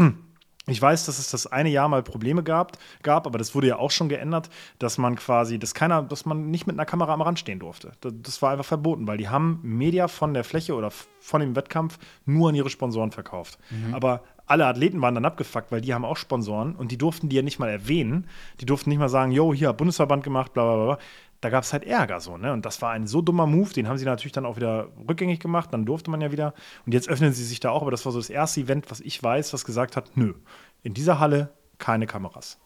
Ich weiß, dass es das eine Jahr mal Probleme gab, gab, aber das wurde ja auch schon geändert, dass man quasi, dass keiner, dass man nicht mit einer Kamera am Rand stehen durfte. Das, das war einfach verboten, weil die haben Media von der Fläche oder von dem Wettkampf nur an ihre Sponsoren verkauft. Mhm. Aber alle Athleten waren dann abgefuckt, weil die haben auch Sponsoren und die durften die ja nicht mal erwähnen. Die durften nicht mal sagen, yo, hier, Bundesverband gemacht, bla bla bla. Da gab es halt Ärger so, ne? Und das war ein so dummer Move, den haben sie natürlich dann auch wieder rückgängig gemacht, dann durfte man ja wieder. Und jetzt öffnen sie sich da auch, aber das war so das erste Event, was ich weiß, was gesagt hat, nö, in dieser Halle keine Kameras.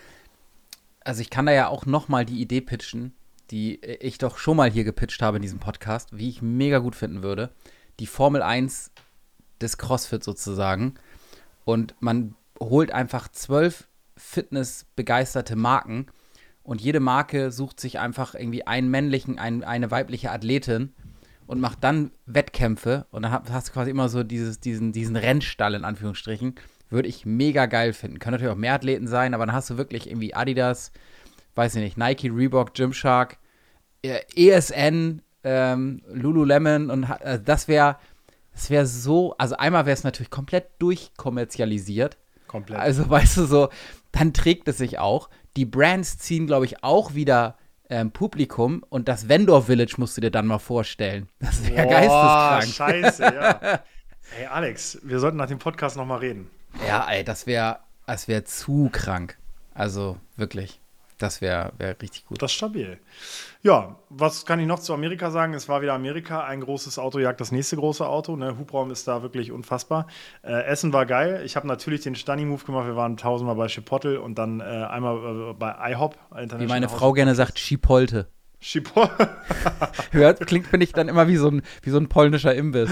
Also ich kann da ja auch noch mal die Idee pitchen, die ich doch schon mal hier gepitcht habe in diesem Podcast, wie ich mega gut finden würde. Die Formel eins des CrossFit sozusagen. Und man holt einfach zwölf fitnessbegeisterte Marken und jede Marke sucht sich einfach irgendwie einen männlichen, ein, eine weibliche Athletin und macht dann Wettkämpfe und dann hast du quasi immer so dieses, diesen, diesen Rennstall in Anführungsstrichen. Würde ich mega geil finden. Können natürlich auch mehr Athleten sein, aber dann hast du wirklich irgendwie Adidas, weiß ich nicht, Nike, Reebok, Gymshark, E S N, ähm, Lululemon und äh, das wäre das wäre so, also einmal wäre es natürlich komplett durchkommerzialisiert. Komplett. Also weißt du so, dann trägt es sich auch. Die Brands ziehen, glaube ich, auch wieder ähm, Publikum und das Vendor Village musst du dir dann mal vorstellen. Das wäre geisteskrank. Scheiße, ja. Hey Alex, wir sollten nach dem Podcast noch mal reden. Ja, ey, das wäre das wär zu krank. Also wirklich, das wäre wär richtig gut. Das ist stabil. Ja, was kann ich noch zu Amerika sagen? Es war wieder Amerika, ein großes Auto jagt das nächste große Auto. Ne? Hubraum ist da wirklich unfassbar. Äh, Essen war geil. Ich habe natürlich den Stani-Move gemacht. Wir waren tausendmal bei Chipotle und dann äh, einmal äh, bei IHOP. Wie meine Frau gerne sagt, Chipolte. Chipotle. Hört, klingt, finde ich, dann immer wie so ein, wie so ein polnischer Imbiss.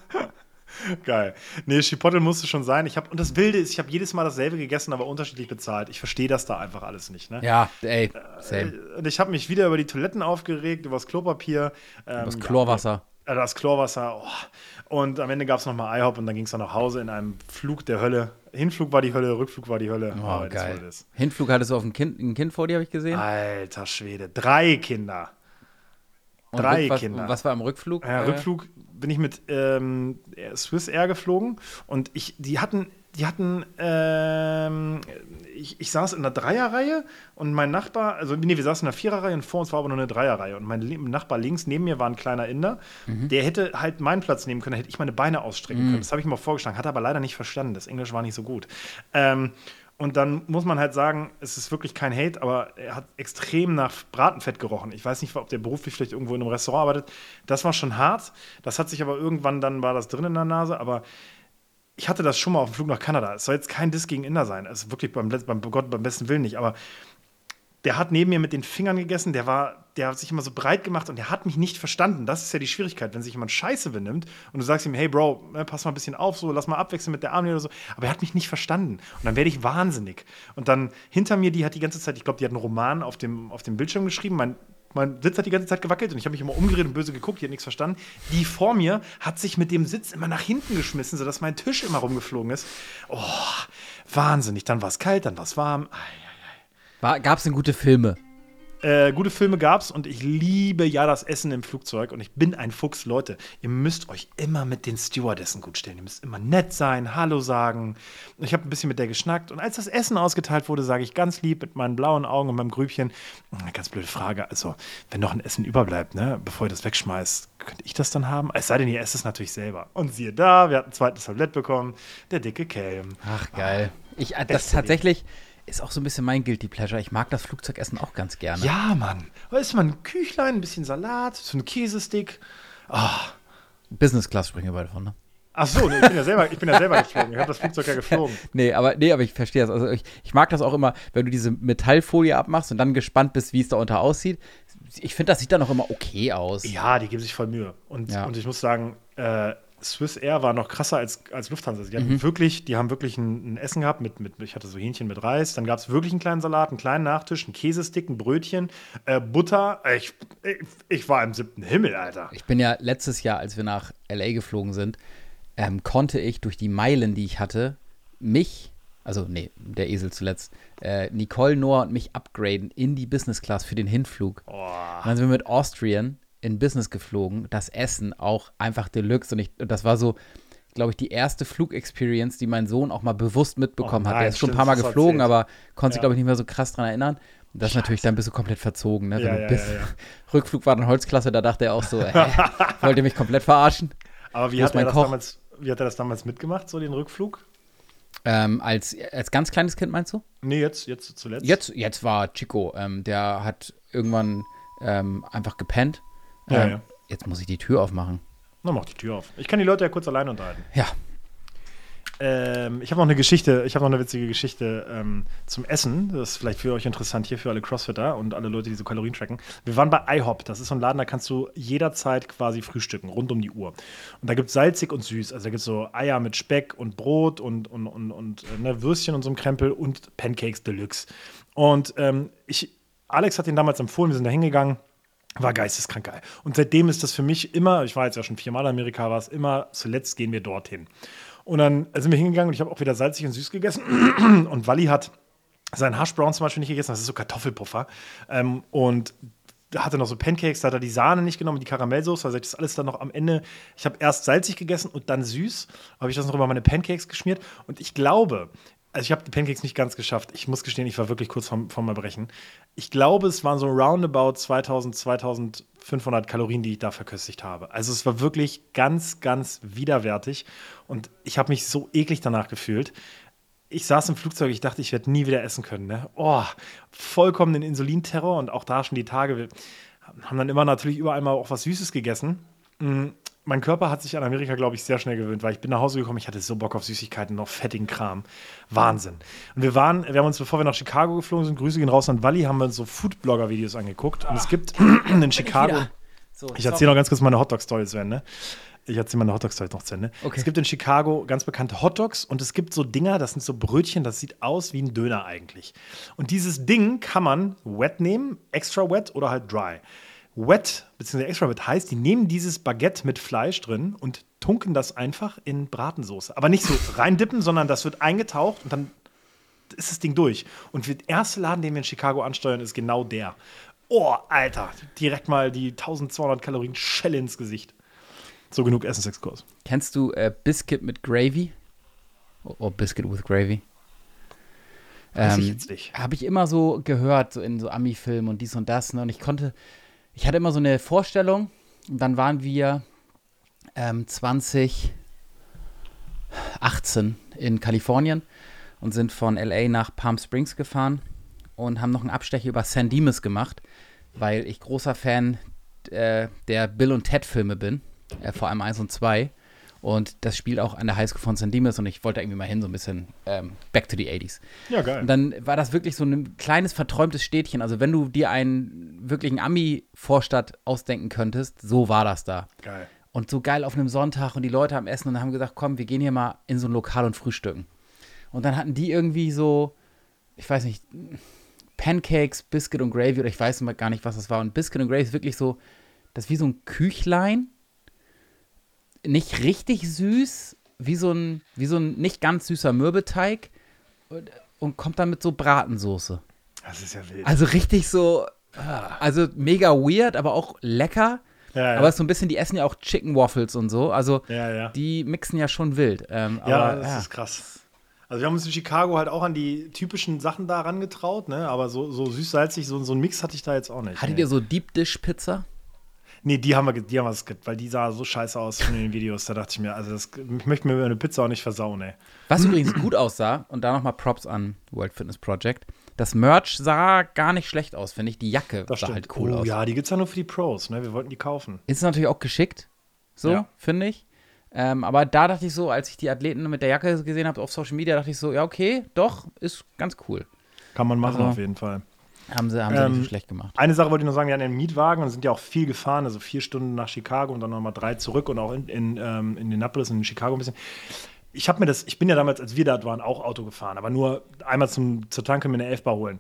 Geil. Nee, Chipotle musste schon sein. Ich hab, und das Wilde ist, ich habe jedes Mal dasselbe gegessen, aber unterschiedlich bezahlt. Ich verstehe das da einfach alles nicht. Ne? Ja, ey, same. Und ich habe mich wieder über die Toiletten aufgeregt, über das Klopapier. Ähm, über das Chlorwasser. Ja, das Chlorwasser. Oh. Und am Ende gab es nochmal IHOP und dann ging es dann nach Hause in einem Flug der Hölle. Hinflug war die Hölle, Rückflug war die Hölle. Oh, oh geil. Das Hinflug hattest du auf ein Kind, ein Kind vor dir, habe ich gesehen. Alter Schwede. Drei Kinder. Und Drei was, Kinder. Was war am Rückflug? Ja, Rückflug bin ich mit ähm, Swiss Air geflogen und ich, die hatten, die hatten, ähm, ich, ich saß in der Dreierreihe und mein Nachbar, also nee, wir saßen in der Viererreihe und vor uns war aber nur eine Dreierreihe und mein Nachbar links neben mir war ein kleiner Inder, mhm. der hätte halt meinen Platz nehmen können, da hätte ich meine Beine ausstrecken mhm. können. Das habe ich ihm auch vorgeschlagen, hat er aber leider nicht verstanden, das Englisch war nicht so gut. Ähm, Und dann muss man halt sagen, es ist wirklich kein Hate, aber er hat extrem nach Bratenfett gerochen. Ich weiß nicht, ob der beruflich vielleicht irgendwo in einem Restaurant arbeitet. Das war schon hart. Das hat sich aber irgendwann, dann war das drin in der Nase. Aber ich hatte das schon mal auf dem Flug nach Kanada. Es soll jetzt kein Diss gegen Inder sein. Also wirklich beim, beim Gott, beim besten Willen nicht. Aber der hat neben mir mit den Fingern gegessen, der war, der hat sich immer so breit gemacht und der hat mich nicht verstanden. Das ist ja die Schwierigkeit, wenn sich jemand Scheiße benimmt und du sagst ihm, hey Bro, pass mal ein bisschen auf, so, lass mal abwechseln mit der Arme oder so. Aber er hat mich nicht verstanden. Und dann werde ich wahnsinnig. Und dann hinter mir, die hat die ganze Zeit, ich glaube, die hat einen Roman auf dem, auf dem Bildschirm geschrieben. Mein, mein Sitz hat die ganze Zeit gewackelt und ich habe mich immer umgedreht und böse geguckt, die hat nichts verstanden. Die vor mir hat sich mit dem Sitz immer nach hinten geschmissen, sodass mein Tisch immer rumgeflogen ist. Oh, wahnsinnig. Dann war es kalt, dann war es warm. Gab es denn gute Filme? Äh, gute Filme gab's und ich liebe ja das Essen im Flugzeug und ich bin ein Fuchs, Leute. Ihr müsst euch immer mit den Stewardessen gut stellen. Ihr müsst immer nett sein, Hallo sagen. Ich habe ein bisschen mit der geschnackt und als das Essen ausgeteilt wurde, sage ich ganz lieb mit meinen blauen Augen und meinem Grübchen, eine ganz blöde Frage, also wenn noch ein Essen überbleibt, ne, bevor ihr das wegschmeißt, könnte ich das dann haben? Es sei denn, ihr esst es natürlich selber. Und siehe da, wir hatten ein zweites Tablett bekommen, der dicke Kelm. Ach, geil. Ich, äh, das tatsächlich ist auch so ein bisschen mein Guilty Pleasure. Ich mag das Flugzeugessen auch ganz gerne. Ja, Mann. Weißt du, mal ein Küchlein, ein bisschen Salat, so ein Käsestick. Ah. Business Class sprechen wir beide von, ne? Ach so, nee, ich bin ja selber, ich bin ja selber geflogen. Ich habe das Flugzeug ja geflogen. nee, aber, nee, aber ich verstehe das. Also ich, ich mag das auch immer, wenn du diese Metallfolie abmachst und dann gespannt bist, wie es da unter aussieht. Ich finde, das sieht dann auch immer okay aus. Ja, die geben sich voll Mühe. Und, ja. und ich muss sagen, äh, Swiss Air war noch krasser als, als Lufthansa. Die, hatten Mhm. wirklich, die haben wirklich ein, ein Essen gehabt mit, mit, ich hatte so Hähnchen mit Reis, dann gab es wirklich einen kleinen Salat, einen kleinen Nachtisch, einen Käsestick, ein Brötchen, äh, Butter. Ich, ich, ich war im siebten Himmel, Alter. Ich bin ja letztes Jahr, als wir nach L A geflogen sind, ähm, konnte ich durch die Meilen, die ich hatte, mich, also nee, der Esel zuletzt, äh, Nicole, Noah und mich upgraden in die Business Class für den Hinflug. Oh. Und dann sind wir mit Austrian in Business geflogen, das Essen auch einfach Deluxe und, ich, und das war so, glaube ich, die erste Flugexperience, die mein Sohn auch mal bewusst mitbekommen Oh nein, hat. Der ist schon ein stimmt, paar Mal das hast du geflogen, erzählt. aber konnte sich, Ja. glaube ich, nicht mehr so krass dran erinnern. Und das ist natürlich, dann bist du komplett verzogen, ne? Wenn Ja, du ja, bist, ja, ja. Rückflug war dann Holzklasse, da dachte er auch so, hä, wollt ihr mich komplett verarschen? Aber wie Wo ist hat, er mein das Koch? damals, wie hat er das damals mitgemacht, so den Rückflug? Ähm, als, als ganz kleines Kind meinst du? Nee, jetzt, jetzt zuletzt. Jetzt, jetzt war Chico, ähm, der hat irgendwann ähm, einfach gepennt. Ja, Ähm, ja. Jetzt muss ich die Tür aufmachen. Na, mach die Tür auf. Ich kann die Leute ja kurz alleine unterhalten. Ja. Ähm, ich habe noch eine Geschichte, ich habe noch eine witzige Geschichte ähm, zum Essen. Das ist vielleicht für euch interessant hier, für alle Crossfitter und alle Leute, die so Kalorien tracken. Wir waren bei IHOP. Das ist so ein Laden, da kannst du jederzeit quasi frühstücken, rund um die Uhr. Und da gibt es salzig und süß. Also da gibt es so Eier mit Speck und Brot und, und, und, und äh, ne, Würstchen und so einem Krempel und Pancakes Deluxe. Und ähm, ich, Alex hat den damals empfohlen, wir sind da hingegangen. War geisteskrank geil. Und seitdem ist das für mich immer, ich war jetzt ja schon viermal in Amerika, war es immer, zuletzt gehen wir dorthin. Und dann sind wir hingegangen und ich habe auch wieder salzig und süß gegessen. Und Wally hat seinen Hash Brown zum Beispiel nicht gegessen, das ist so Kartoffelpuffer. Ähm, und da hatte noch so Pancakes, da hat er die Sahne nicht genommen, die Karamellsoße, also ich das alles dann noch am Ende, ich habe erst salzig gegessen und dann süß, habe ich das noch über meine Pancakes geschmiert. Und ich glaube, also ich habe die Pancakes nicht ganz geschafft. Ich muss gestehen, ich war wirklich kurz vorm, vorm Erbrechen. Ich glaube, es waren so roundabout zweitausend, zweitausendfünfhundert Kalorien, die ich da verköstigt habe. Also es war wirklich ganz, ganz widerwärtig. Und ich habe mich so eklig danach gefühlt. Ich saß im Flugzeug, ich dachte, ich werde nie wieder essen können. Ne? Oh, vollkommen den Insulinterror. Und auch da schon die Tage, wir haben dann immer natürlich überall mal auch was Süßes gegessen. Mhm. Mein Körper hat sich an Amerika, glaube ich, sehr schnell gewöhnt, weil ich bin nach Hause gekommen, ich hatte so Bock auf Süßigkeiten, noch fettigen Kram. Wahnsinn. Und wir waren, wir haben uns, bevor wir nach Chicago geflogen sind, Grüße gehen raus an Wally, haben wir uns so Foodblogger-Videos angeguckt. Und es gibt in Chicago, So, ich erzähle noch ganz kurz meine Hotdog-Story zu Ende. Ich erzähle meine Hotdog-Story noch zu Ende. Okay. Es gibt in Chicago ganz bekannte Hotdogs und es gibt so Dinger, das sind so Brötchen, das sieht aus wie ein Döner eigentlich. Und dieses Ding kann man wet nehmen, extra wet oder halt dry. Wet, beziehungsweise extra wet heißt, die nehmen dieses Baguette mit Fleisch drin und tunken das einfach in Bratensoße. Aber nicht so reindippen, sondern das wird eingetaucht und dann ist das Ding durch. Und der erste Laden, den wir in Chicago ansteuern, ist genau der. Oh, Alter, direkt mal die eintausendzweihundert Kalorien Schelle ins Gesicht. So, genug Essensexkurs. Kennst du äh, Biscuit mit Gravy? Oder Biscuit with Gravy? Weiß ich Ähm, jetzt nicht. Habe ich immer so gehört, so in so Ami-Filmen und dies und das. Ne? Und ich konnte, ich hatte immer so eine Vorstellung. Und dann waren wir ähm, zwanzig achtzehn in Kalifornien und sind von L A nach Palm Springs gefahren und haben noch einen Abstecher über San Dimas gemacht, weil ich großer Fan äh, der Bill und Ted Filme bin, äh, vor allem eins und zwei. Und das spielt auch an der Highschool von San Dimas und ich wollte irgendwie mal hin, so ein bisschen ähm, back to the eighties. Ja, geil. Und dann war das wirklich so ein kleines, verträumtes Städtchen. Also wenn du dir einen wirklichen Ami-Vorstadt ausdenken könntest, so war das da. Geil. Und so geil auf einem Sonntag und die Leute am Essen und haben gesagt, komm, wir gehen hier mal in so ein Lokal und frühstücken. Und dann hatten die irgendwie so, ich weiß nicht, Pancakes, Biscuit und Gravy oder ich weiß gar nicht, was das war. Und Biscuit und Gravy ist wirklich so, das ist wie so ein Küchlein, nicht richtig süß, wie so ein, wie so ein nicht ganz süßer Mürbeteig und, und kommt dann mit so Bratensoße. Das ist ja wild. Also richtig so, Also mega weird, aber auch lecker. Ja, ja. Aber es ist so ein bisschen, die essen ja auch Chicken Waffles und so. Also Ja, ja. die mixen ja schon wild. Ähm, Ja, aber, das ja. ist krass. Also wir haben uns in Chicago halt auch an die typischen Sachen da rangetraut, ne? Aber so, so süß-salzig, so, so einen Mix hatte ich da jetzt auch nicht. Hattet nee. ihr so Deep Dish Pizza? Nee, die haben wir, ge- die haben wir geskippt, weil die sah so scheiße aus in den Videos. Da dachte ich mir, also das, ich möchte mir eine Pizza auch nicht versauen, ey. Was übrigens gut aussah, und da nochmal Props an World Fitness Project, das Merch sah gar nicht schlecht aus, finde ich. Die Jacke Das sah stimmt. halt cool oh aus. ja, die gibt's ja nur für die Pros, ne? Wir wollten die kaufen. Ist natürlich auch geschickt, so, Ja. finde ich. Ähm, aber da dachte ich so, als ich die Athleten mit der Jacke gesehen habe auf Social Media, dachte ich so, ja, okay, doch, ist ganz cool. Kann man machen Also, auf jeden Fall. Haben sie, haben sie Ähm, nicht so schlecht gemacht. Eine Sache wollte ich noch sagen, wir hatten einen Mietwagen und sind ja auch viel gefahren, also vier Stunden nach Chicago und dann nochmal drei zurück und auch in, in, ähm, in Indianapolis und in Chicago ein bisschen. Ich habe mir das, ich bin ja damals, als wir da waren, auch Auto gefahren, aber nur einmal zum, zur Tanke mir eine elf-Bar holen.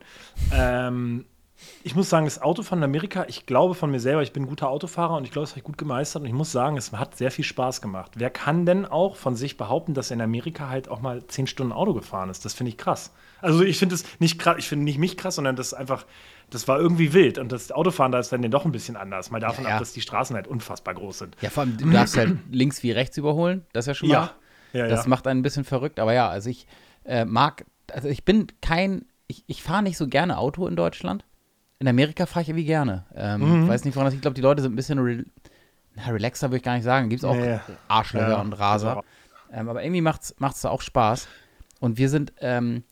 Ähm, ich muss sagen, das Autofahren in Amerika, ich glaube von mir selber, ich bin ein guter Autofahrer und ich glaube, das habe ich gut gemeistert und ich muss sagen, es hat sehr viel Spaß gemacht. Wer kann denn auch von sich behaupten, dass er in Amerika halt auch mal zehn Stunden Auto gefahren ist? Das finde ich krass. Also ich finde es nicht krass, ich finde nicht mich krass, sondern das ist einfach, das war irgendwie wild und das Autofahren da ist dann doch ein bisschen anders. Mal davon Ja, ja. ab, dass die Straßen halt unfassbar groß sind. Ja, vor allem, du darfst halt links wie rechts überholen, das ist ja schon mal. Ja, ja, Das ja. macht einen ein bisschen verrückt, aber ja, also ich äh, mag, also ich bin kein, ich, ich fahre nicht so gerne Auto in Deutschland. In Amerika fahre ich irgendwie gerne. Ähm, Mhm. Weiß nicht, woran das, ich glaube, die Leute sind ein bisschen re na, relaxer, würde ich gar nicht sagen. Gibt es auch Nee. Arschlöcher Ja, und Raser. Ähm, aber irgendwie macht es da auch Spaß. Und wir sind, ähm,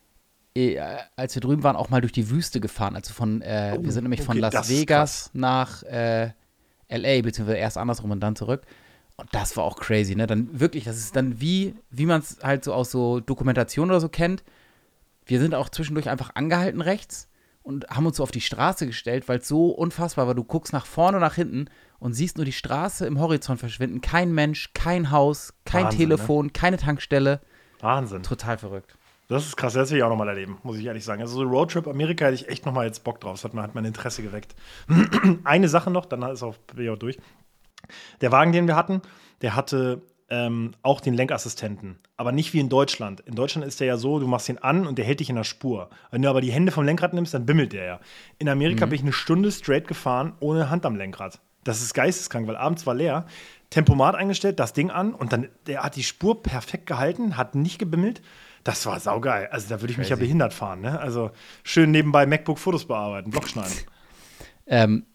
eh, äh, als wir drüben waren, auch mal durch die Wüste gefahren. Also von, äh, Oh, wir sind nämlich von okay, Las das ist Vegas nach äh, L A, beziehungsweise erst andersrum und dann zurück. Und das war auch crazy, ne? Dann wirklich, das ist dann wie, wie man es halt so aus so Dokumentationen oder so kennt. Wir sind auch zwischendurch einfach angehalten rechts und haben uns so auf die Straße gestellt, weil es so unfassbar war. Du guckst nach vorne und nach hinten und siehst nur die Straße im Horizont verschwinden. Kein Mensch, kein Haus, kein Wahnsinn, Telefon, keine Tankstelle. Wahnsinn. Total verrückt. Das ist krass, das will ich auch nochmal erleben, muss ich ehrlich sagen. Also so Roadtrip Amerika hätte ich echt nochmal jetzt Bock drauf. Das hat, mir- hat mein Interesse geweckt. Eine Sache noch, dann ist auch, bin ich auch durch. Der Wagen, den wir hatten, der hatte ähm, auch den Lenkassistenten. Aber nicht wie in Deutschland. In Deutschland ist der ja so, du machst ihn an und der hält dich in der Spur. Wenn du aber die Hände vom Lenkrad nimmst, dann bimmelt der ja. In Amerika bin ich eine Stunde straight gefahren, ohne Hand am Lenkrad. Das ist geisteskrank, weil abends war leer. Tempomat eingestellt, das Ding an und dann, der hat die Spur perfekt gehalten, hat nicht gebimmelt. Das war saugeil. Also da würde ich mich ja Crazy. behindert fahren. Ne? Also schön nebenbei MacBook Fotos bearbeiten, Block schneiden. Ähm,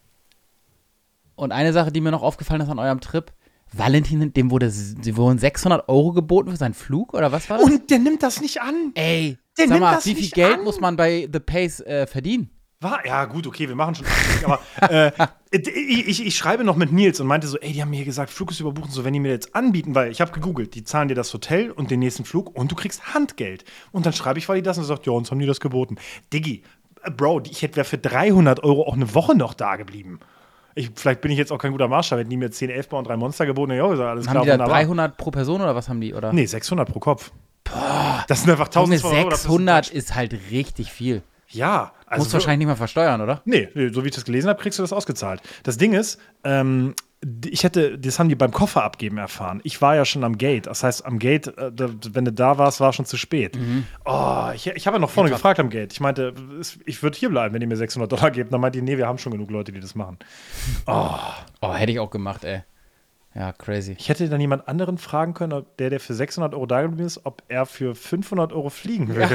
und eine Sache, die mir noch aufgefallen ist an eurem Trip, Valentin, dem wurde, sie wurden sechshundert Euro geboten für seinen Flug, oder was war das? Und der nimmt das nicht an. Ey, Der sag nimmt mal, das wie viel nicht Geld an. muss man bei The Pace äh, verdienen? War, ja, gut, okay, wir machen schon achtzig, aber äh, ich, ich, ich schreibe noch mit Nils und meinte so, ey, die haben mir hier gesagt, Flug ist überbucht, so, wenn die mir jetzt anbieten, weil ich habe gegoogelt, die zahlen dir das Hotel und den nächsten Flug und du kriegst Handgeld. Und dann schreibe ich, weil die das und er sagt, ja, uns haben die das geboten. Diggi, äh, Bro, ich hätte wäre für dreihundert Euro auch eine Woche noch da geblieben. Ich, vielleicht bin ich jetzt auch kein guter Maßstab, hätten die mir zehn, elf Bar und drei Monster geboten, ja, gesagt, alles Haben klar, die da wunderbar. dreihundert pro Person oder was haben die? Oder? Nee, sechshundert pro Kopf. Boah, das sind einfach Junge, tausendzweihundert Euro. das ist ein sechshundert Quatsch. ist halt richtig viel. Ja, also Musst wahrscheinlich nicht mal versteuern, oder? Nee, nee, so wie ich das gelesen habe, kriegst du das ausgezahlt. Das Ding ist, ähm, ich hätte, das haben die beim Koffer abgeben erfahren. Ich war ja schon am Gate. Das heißt, am Gate, äh, da, wenn du da warst, war schon zu spät. Oh, ich, ich habe ja noch vorne Ja, gefragt am Gate. Ich meinte, es- ich würde hier bleiben, wenn ihr mir sechshundert Dollar gebt. Dann meinte die, nee, wir haben schon genug Leute, die das machen. Oh, hätte ich auch gemacht, ey. Ja, crazy. Ich hätte dann jemand anderen fragen können, ob der, der für sechshundert Euro da geblieben ist, ob er für fünfhundert Euro fliegen will.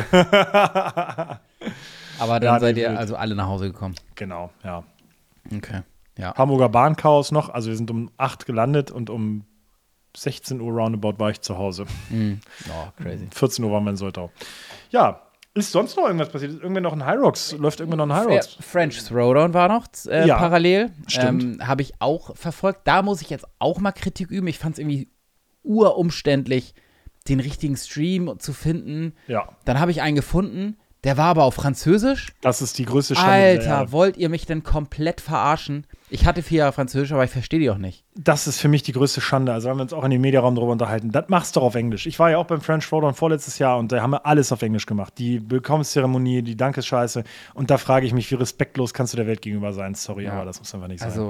Aber dann Ja, nee, seid ihr wild. also alle nach Hause gekommen. Genau, ja. Okay. Ja. Hamburger Bahnchaos noch. Also wir sind um acht gelandet und um sechzehn Uhr roundabout war ich zu Hause. Mhm. Oh, crazy. vierzehn Uhr waren wir in Soltau. Ja, ist sonst noch irgendwas passiert? Ist irgendwer noch ein High Rocks? Läuft irgendwer noch ein High Ja, Rocks? French Throwdown war noch äh, Ja, parallel. stimmt. Ähm, Habe ich auch verfolgt. Da muss ich jetzt auch mal Kritik üben. Ich fand es irgendwie urumständlich, den richtigen Stream zu finden. Ja, Dann habe ich einen gefunden, der war aber auf Französisch. das ist die größte Schande dieser Alter, Erde. wollt ihr mich denn komplett verarschen? Ich hatte vier Jahre Französisch, aber ich verstehe die auch nicht. Das ist für mich die größte Schande. Also haben wir uns auch in dem Mediaraum darüber unterhalten. Das machst du doch auf Englisch. Ich war ja auch beim French Throwdown vorletztes Jahr und da haben wir alles auf Englisch gemacht. Die Willkommenszeremonie, die Dankescheiße. Und da frage ich mich, wie respektlos kannst du der Welt gegenüber sein? Sorry, Ja. aber das muss einfach nicht sein. Also,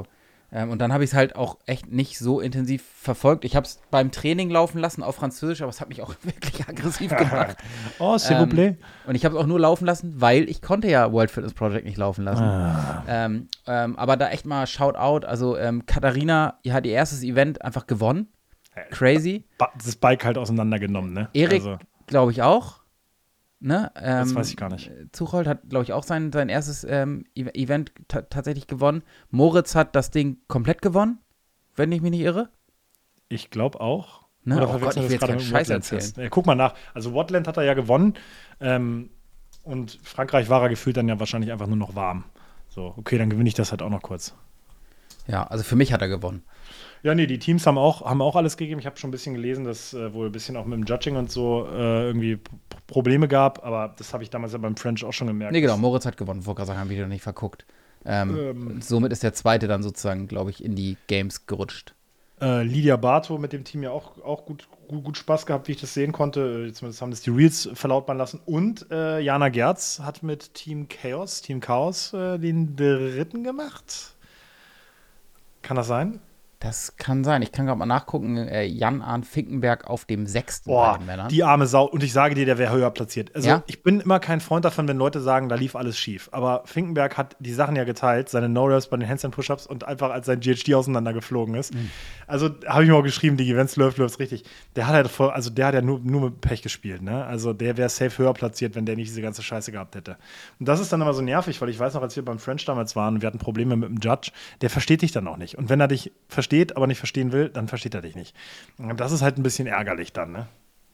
Ähm, und dann habe ich es halt auch echt nicht so intensiv verfolgt. Ich habe es beim Training laufen lassen auf Französisch, aber es hat mich auch wirklich aggressiv gemacht. Oh, s'il vous plaît. Ähm, und ich habe es auch nur laufen lassen, weil ich konnte ja World Fitness Project nicht laufen lassen. Ah. Ähm, ähm, aber da echt mal Shoutout. Also ähm, Katharina, die hat ihr erstes Event einfach gewonnen. Crazy. Ba- Das Bike halt auseinandergenommen, ne? Erik, Also, glaube ich auch. Ne? Ähm, das weiß ich gar nicht. Zuchold hat, glaube ich, auch sein, sein erstes ähm, E- Event ta- tatsächlich gewonnen. Moritz hat das Ding komplett gewonnen, wenn ich mich nicht irre. Ich glaube auch. Ne? Oder Oh Gott, verwechseln ich wir will jetzt das gerade keinen mit Scheiß Watland erzählen. fest? Ja, guck mal nach. Also Watland hat er ja gewonnen. Ähm, und Frankreich war er gefühlt dann ja wahrscheinlich einfach nur noch warm. So, okay, dann gewinne ich das halt auch noch kurz. Ja, also für mich hat er gewonnen. Ja, nee, die Teams haben auch, haben auch alles gegeben. Ich habe schon ein bisschen gelesen, dass äh, wohl ein bisschen auch mit dem Judging und so äh, irgendwie P- Probleme gab. Aber das habe ich damals ja beim French auch schon gemerkt. Nee, genau, Moritz hat gewonnen. Wollte gerade sagen, haben wir wieder nicht verguckt. Ähm, Ähm. Somit ist der zweite dann sozusagen, glaube ich, in die Games gerutscht. Äh, Lydia Bartow mit dem Team ja auch, auch gut, gut, gut Spaß gehabt, wie ich das sehen konnte. Äh, Zumindest haben das die Reels verlautbaren lassen. Und äh, Jana Gerz hat mit Team Chaos, Team Chaos, äh, den dritten gemacht. Kann das sein? Das kann sein. Ich kann gerade mal nachgucken. Äh, Jan-Arndt Finkenberg auf dem sechsten bei Boah, den Männern. die arme Sau. Und ich sage dir, der wäre höher platziert. Also Ja? ich bin immer kein Freund davon, wenn Leute sagen, da lief alles schief. Aber Finkenberg hat die Sachen ja geteilt, seine No-Reps bei den Handstand-Push-Ups und einfach als sein G H D auseinandergeflogen ist. Mhm. Also habe ich mir auch geschrieben, die Events läuft, läuft richtig. Der hat halt voll, also der hat ja nur, nur mit Pech gespielt, ne? Also der wäre safe höher platziert, wenn der nicht diese ganze Scheiße gehabt hätte. Und das ist dann immer so nervig, weil ich weiß noch, als wir beim French damals waren und wir hatten Probleme mit dem Judge, der versteht dich dann auch nicht. Und wenn er dich versteht, aber nicht verstehen will, dann versteht er dich nicht. Und das ist halt ein bisschen ärgerlich dann, ne?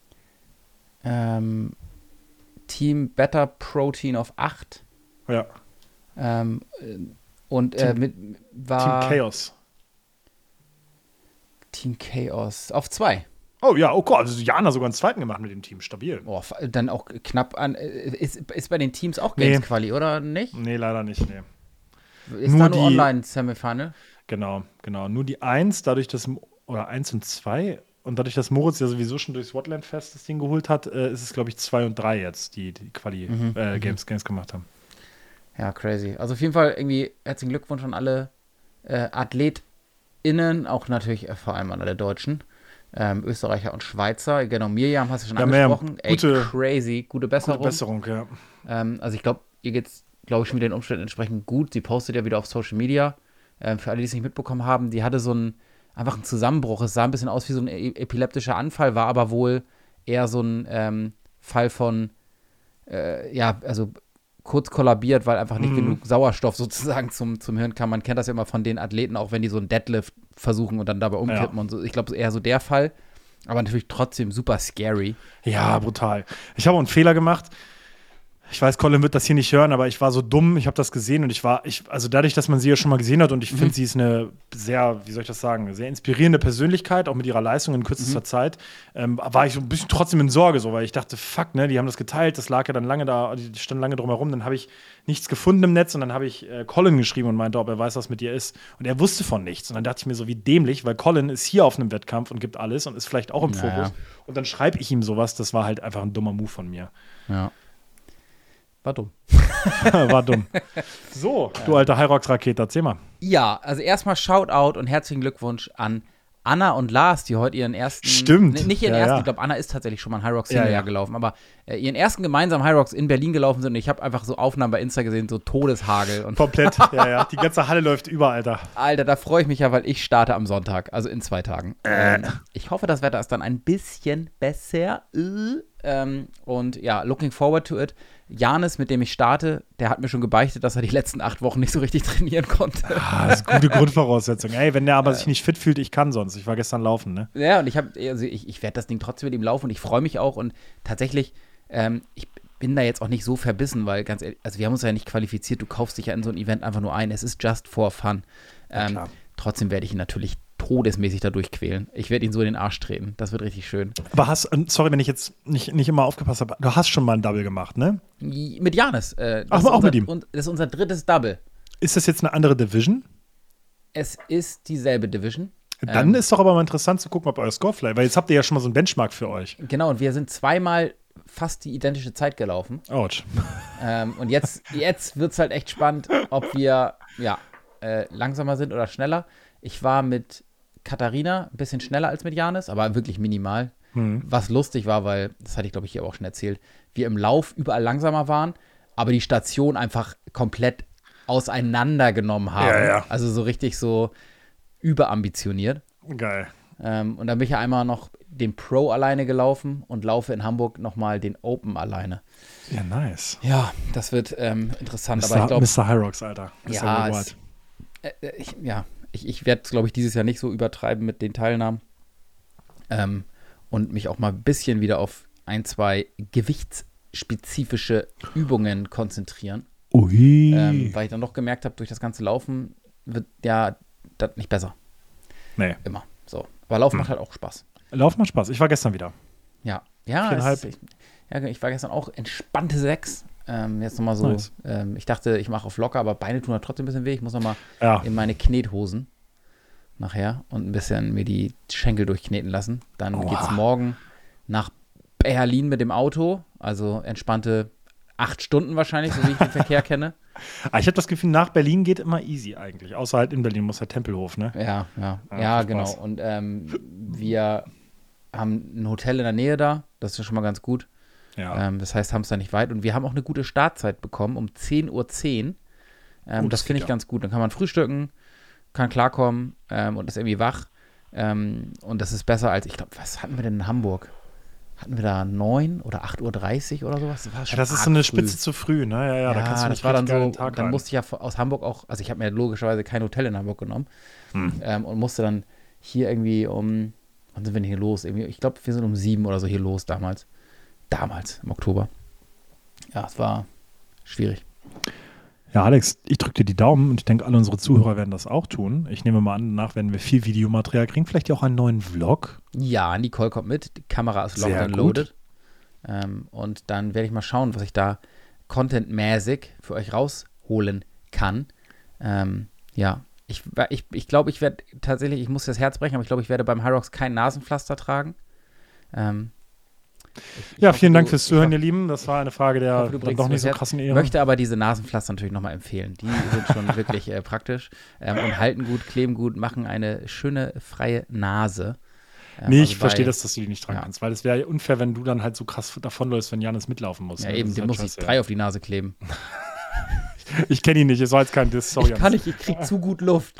Ähm, Team Better Protein auf acht. Ja. Ähm, äh, und äh, Team- mit, war Team Chaos. Team Chaos auf zwei. Oh ja, oh Gott, also Jana sogar einen zweiten gemacht mit dem Team. Stabil. Oh, f- dann auch knapp an. äh, Ist, ist bei den Teams auch Nee. Games Quali, oder nicht? Nee, leider nicht, nee. Ist Nur da nur die- Online-Semifinal? Genau, genau. Nur die eins, dadurch, dass, oder eins und zwei, und dadurch, dass Moritz ja sowieso schon durchs Watland-Fest das Ding geholt hat, äh, ist es, glaube ich, zwei und drei jetzt, die die Quali-Games Games gemacht haben. Ja, crazy. Also auf jeden Fall irgendwie herzlichen Glückwunsch an alle äh, AthletInnen, auch natürlich äh, vor allem an alle Deutschen, ähm, Österreicher und Schweizer. Genau, Miriam hast du schon Ja, Miriam, angesprochen. Ey, gute- crazy, gute Besserung. Gute Besserung, ja. Ähm, also ich glaube, ihr geht's, glaube ich, schon wieder den Umständen entsprechend gut. Sie postet ja wieder auf Social Media. Ähm, für alle, die es nicht mitbekommen haben, die hatte so einen, einfach einen Zusammenbruch. Es sah ein bisschen aus wie so ein e- epileptischer Anfall, war aber wohl eher so ein ähm, Fall von, äh, ja, also kurz kollabiert, weil einfach nicht Mhm. genug Sauerstoff sozusagen zum, zum Hirn kam. Man kennt das ja immer von den Athleten, auch wenn die so einen Deadlift versuchen und dann dabei umkippen Ja. und so. Ich glaube, eher so der Fall. Aber natürlich trotzdem super scary. Ja, brutal. Ich habe auch einen Fehler gemacht. Ich weiß, Colin wird das hier nicht hören, aber ich war so dumm, ich habe das gesehen und ich war, ich, also dadurch, dass man sie ja schon mal gesehen hat und ich finde, sie ist eine sehr, wie soll ich das sagen, sehr inspirierende Persönlichkeit, auch mit ihrer Leistung in kürzester Zeit, ähm, war ich so ein bisschen trotzdem in Sorge, so, weil ich dachte, fuck, ne, die haben das geteilt, das lag ja dann lange da, die stand lange drum herum, dann habe ich nichts gefunden im Netz und dann habe ich äh, Colin geschrieben und meinte, ob er weiß, was mit ihr ist. Und er wusste von nichts. Und dann dachte ich mir so, wie dämlich, weil Colin ist hier auf einem Wettkampf und gibt alles und ist vielleicht auch im Ja, Fokus. ja. Und dann schreibe ich ihm sowas, das war halt einfach ein dummer Move von mir. Ja. War dumm. War dumm. So, du alter Hyrox-Rakete, erzähl mal. Ja, also erstmal Shoutout und herzlichen Glückwunsch an Anna und Lars, die heute ihren ersten. Stimmt. N- Nicht ihren Ja, ersten, ja. ich glaube, Anna ist tatsächlich schon mal ein Hyrox Ja, Single ja. Jahr gelaufen, aber äh, ihren ersten gemeinsamen Hyrox in Berlin gelaufen sind und ich habe einfach so Aufnahmen bei Insta gesehen, so Todeshagel. Und Komplett, ja, ja. Die ganze Halle läuft über, Alter. Alter, da freue ich mich ja, weil ich starte am Sonntag, also in zwei Tagen. Ähm, ich hoffe, das Wetter ist dann ein bisschen besser. Äh, ähm, und ja, looking forward to it. Janis, mit dem ich starte, der hat mir schon gebeichtet, dass er die letzten acht Wochen nicht so richtig trainieren konnte. Ah, das ist eine gute Grundvoraussetzung. Ey, wenn der aber sich nicht fit fühlt, ich kann sonst. Ich war gestern laufen, ne? Ja, und ich habe, also ich, ich werde das Ding trotzdem mit ihm laufen und ich freue mich auch und tatsächlich, ähm, ich bin da jetzt auch nicht so verbissen, weil ganz ehrlich, also wir haben uns ja nicht qualifiziert, du kaufst dich ja in so ein Event einfach nur ein, es ist just for fun. Ähm, klar. trotzdem werde ich ihn natürlich todesmäßig da durchquälen. Ich werde ihn so in den Arsch treten, das wird richtig schön. Aber hast, äh, sorry, wenn ich jetzt nicht, nicht immer aufgepasst habe, du hast schon mal ein Double gemacht, ne? J- Mit Janis. Äh, das Ach, ist auch unser, mit ihm? Und das ist unser drittes Double. Ist das jetzt eine andere Division? Es ist dieselbe Division. Dann Ähm, ist doch aber mal interessant zu gucken, ob euer Score vielleicht, weil jetzt habt ihr ja schon mal so einen Benchmark für euch. Genau, und wir sind zweimal fast die identische Zeit gelaufen. Autsch. Ähm, und jetzt, jetzt wird es halt echt spannend, ob wir, ja, äh, langsamer sind oder schneller. Ich war mit Katharina ein bisschen schneller als mit Janis, aber wirklich minimal. Mhm. Was lustig war, weil, das hatte ich glaube ich hier auch schon erzählt, wir im Lauf überall langsamer waren, aber die Station einfach komplett auseinandergenommen haben. Ja, ja. Also so richtig so überambitioniert. Geil. Ähm, und dann bin ich ja einmal noch den Pro alleine gelaufen und laufe in Hamburg nochmal den Open alleine. Ja, nice. Ja, das wird ähm, interessant. Mister Aber ich glaube, Mister Hyrox, Alter. Mister Ja, es, äh, ich, ja, ich, ich werde es, glaube ich, dieses Jahr nicht so übertreiben mit den Teilnahmen. Ähm, und mich auch mal ein bisschen wieder auf ein, zwei gewichtsspezifische Übungen konzentrieren. Ui. Ähm, weil ich dann noch gemerkt habe, durch das ganze Laufen wird ja das nicht besser. Nee. Immer. So. Aber Laufen Hm. macht halt auch Spaß. Laufen macht Spaß. Ich war gestern wieder. Ja. Ja, Viereinhalb. es, ich, ja, ich war gestern auch entspannte sechs. Ähm, jetzt nochmal so, Nice. ähm, ich dachte, ich mache auf locker, aber Beine tun halt trotzdem ein bisschen weh. Ich muss nochmal Ja. in meine Knethosen nachher und ein bisschen mir die Schenkel durchkneten lassen. Dann Oha. geht's morgen nach Berlin mit dem Auto. Also entspannte acht Stunden wahrscheinlich, so wie ich den Verkehr kenne. Ah, ich habe das Gefühl, nach Berlin geht immer easy eigentlich. Außer halt in Berlin muss der Tempelhof, ne? Ja, ja, Ah, ja, viel genau. Spaß. Und ähm, wir haben ein Hotel in der Nähe da. Das ist ja schon mal ganz gut. Ja. Ähm, das heißt, haben es da nicht weit. Und wir haben auch eine gute Startzeit bekommen, um zehn Uhr zehn. Ähm, Oh, das das finde ich geht ja. ganz gut. Dann kann man frühstücken, kann klarkommen ähm, und ist irgendwie wach. Ähm, und das ist besser als, ich glaube, was hatten wir denn in Hamburg? Hatten wir da neun oder acht Uhr dreißig oder sowas? Das, war Ja, schon das ist arg so eine früh. Spitze zu früh, ne? Ja, ja, da Ja, kannst du das nicht war dann richtig geil so, in den Tag dann rein. musste ich ja aus Hamburg auch, also ich habe mir logischerweise kein Hotel in Hamburg genommen Hm. ähm, und musste dann hier irgendwie um, wann sind wir denn hier los? Irgendwie, ich glaube, wir sind um sieben oder so hier los damals. Damals, im Oktober. Ja, es war schwierig. Ja, Alex, ich drücke dir die Daumen und ich denke, alle unsere Zuhörer werden das auch tun. Ich nehme mal an, danach werden wir viel Videomaterial kriegen, vielleicht ja auch einen neuen Vlog. Ja, Nicole kommt mit, die Kamera ist locked Sehr and gut. loaded. Ähm, und dann werde ich mal schauen, was ich da contentmäßig für euch rausholen kann. Ähm, ja, ich glaube, ich, ich, glaub, ich werde tatsächlich, ich muss das Herz brechen, aber ich glaube, ich werde beim Hyrox kein Nasenpflaster tragen. Ähm, ich, ich Ja, hoffe, vielen Dank du- fürs ich Zuhören, hoffe- ihr Lieben. Das war eine Frage Ich der hoffe, du dann bringst doch es nicht so übers Herz. krassen Ich Ehre. möchte aber diese Nasenpflaster natürlich nochmal empfehlen. Die sind schon wirklich äh, praktisch ähm, und halten gut, kleben gut, machen eine schöne, freie Nase. Ähm, Nee, also ich verstehe bei- das, dass du die nicht tragen Ja. kannst, weil es wäre ja unfair, wenn du dann halt so krass davonläufst, wenn Janis mitlaufen muss. Ja, ne? eben, Das ist dem halt muss ich scheiße, drei ja. auf die Nase kleben. Ich kenne ihn nicht, es war jetzt kein Diss, sorry. ich kann Janis. nicht, ich krieg zu gut Luft.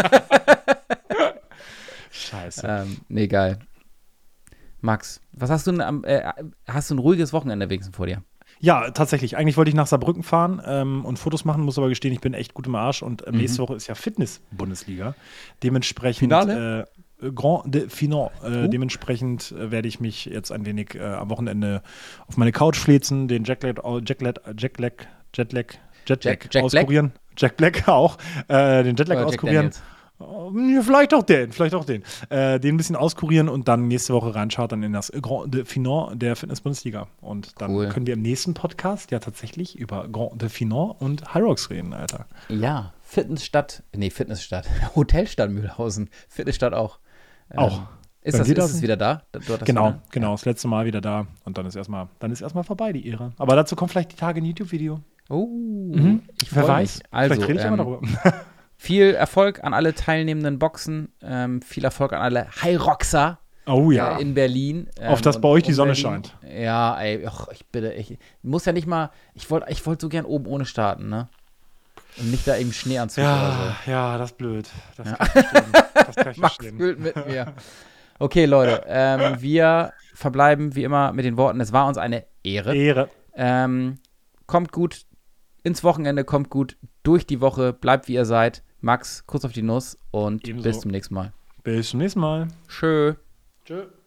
Scheiße. ähm, nee, geil. Max, was hast du denn am, äh, hast du ein ruhiges Wochenende wenigstens vor dir? Ja, tatsächlich. Eigentlich wollte ich nach Saarbrücken fahren ähm, und Fotos machen, muss aber gestehen, ich bin echt gut im Arsch und ähm, Mhm. nächste Woche ist ja Fitness-Bundesliga. Dementsprechend Finale? Äh, Grand de Finale. Äh, Uh. Dementsprechend äh, werde ich mich jetzt ein wenig äh, am Wochenende auf meine Couch flezen, den Jacklag, Jacklag, Jacklag, Jetlag, Jetlag Jack- Jack auskurieren. Jack Black auch. Äh, den Jetlag Oder Jack auskurieren. Daniels? Ja, vielleicht auch den, vielleicht auch den. Äh, den ein bisschen auskurieren und dann nächste Woche reinschauen in das Grand de Finale der Fitness-Bundesliga. Und dann Cool. können wir im nächsten Podcast ja tatsächlich über Grand de Finale und Hyrox reden, Alter. Ja, Fitnessstadt, nee, Fitnessstadt, Hotelstadt Mühlhausen, Fitnessstadt auch. Ähm, Auch. Ist, Wenn das, wir ist das- es wieder da? Da- dort das Genau, wieder? genau. Das letzte Mal wieder da und dann ist erstmal, dann ist erstmal vorbei die Ehre. Aber dazu kommt vielleicht die Tage ein YouTube-Video. Oh, Mhm. ich Wer freu weiß? mich. Also, vielleicht rede ich ähm, immer darüber. viel Erfolg an alle teilnehmenden Boxen, ähm, viel Erfolg an alle Hyroxer Oh ja. äh, in Berlin. Ähm, Auf dass und bei euch die um Sonne Berlin. scheint. Ja, ey, och, ich bitte, ich muss ja nicht mal, ich wollte ich wollt so gern oben ohne starten, ne? Und nicht da eben Schneeanzug oder so. ja, das ist blöd. Das Ja. kann ich verstehen. Das kann ich Max verstehen. fühlt mit mir. Okay, Leute, ähm, wir verbleiben wie immer mit den Worten, es war uns eine Ehre. Ehre. Ähm, kommt gut ins Wochenende, kommt gut durch die Woche, bleibt wie ihr seid. Max, kurz auf die Nuss und Ebenso. bis zum nächsten Mal. Bis zum nächsten Mal. Tschö. Tschö.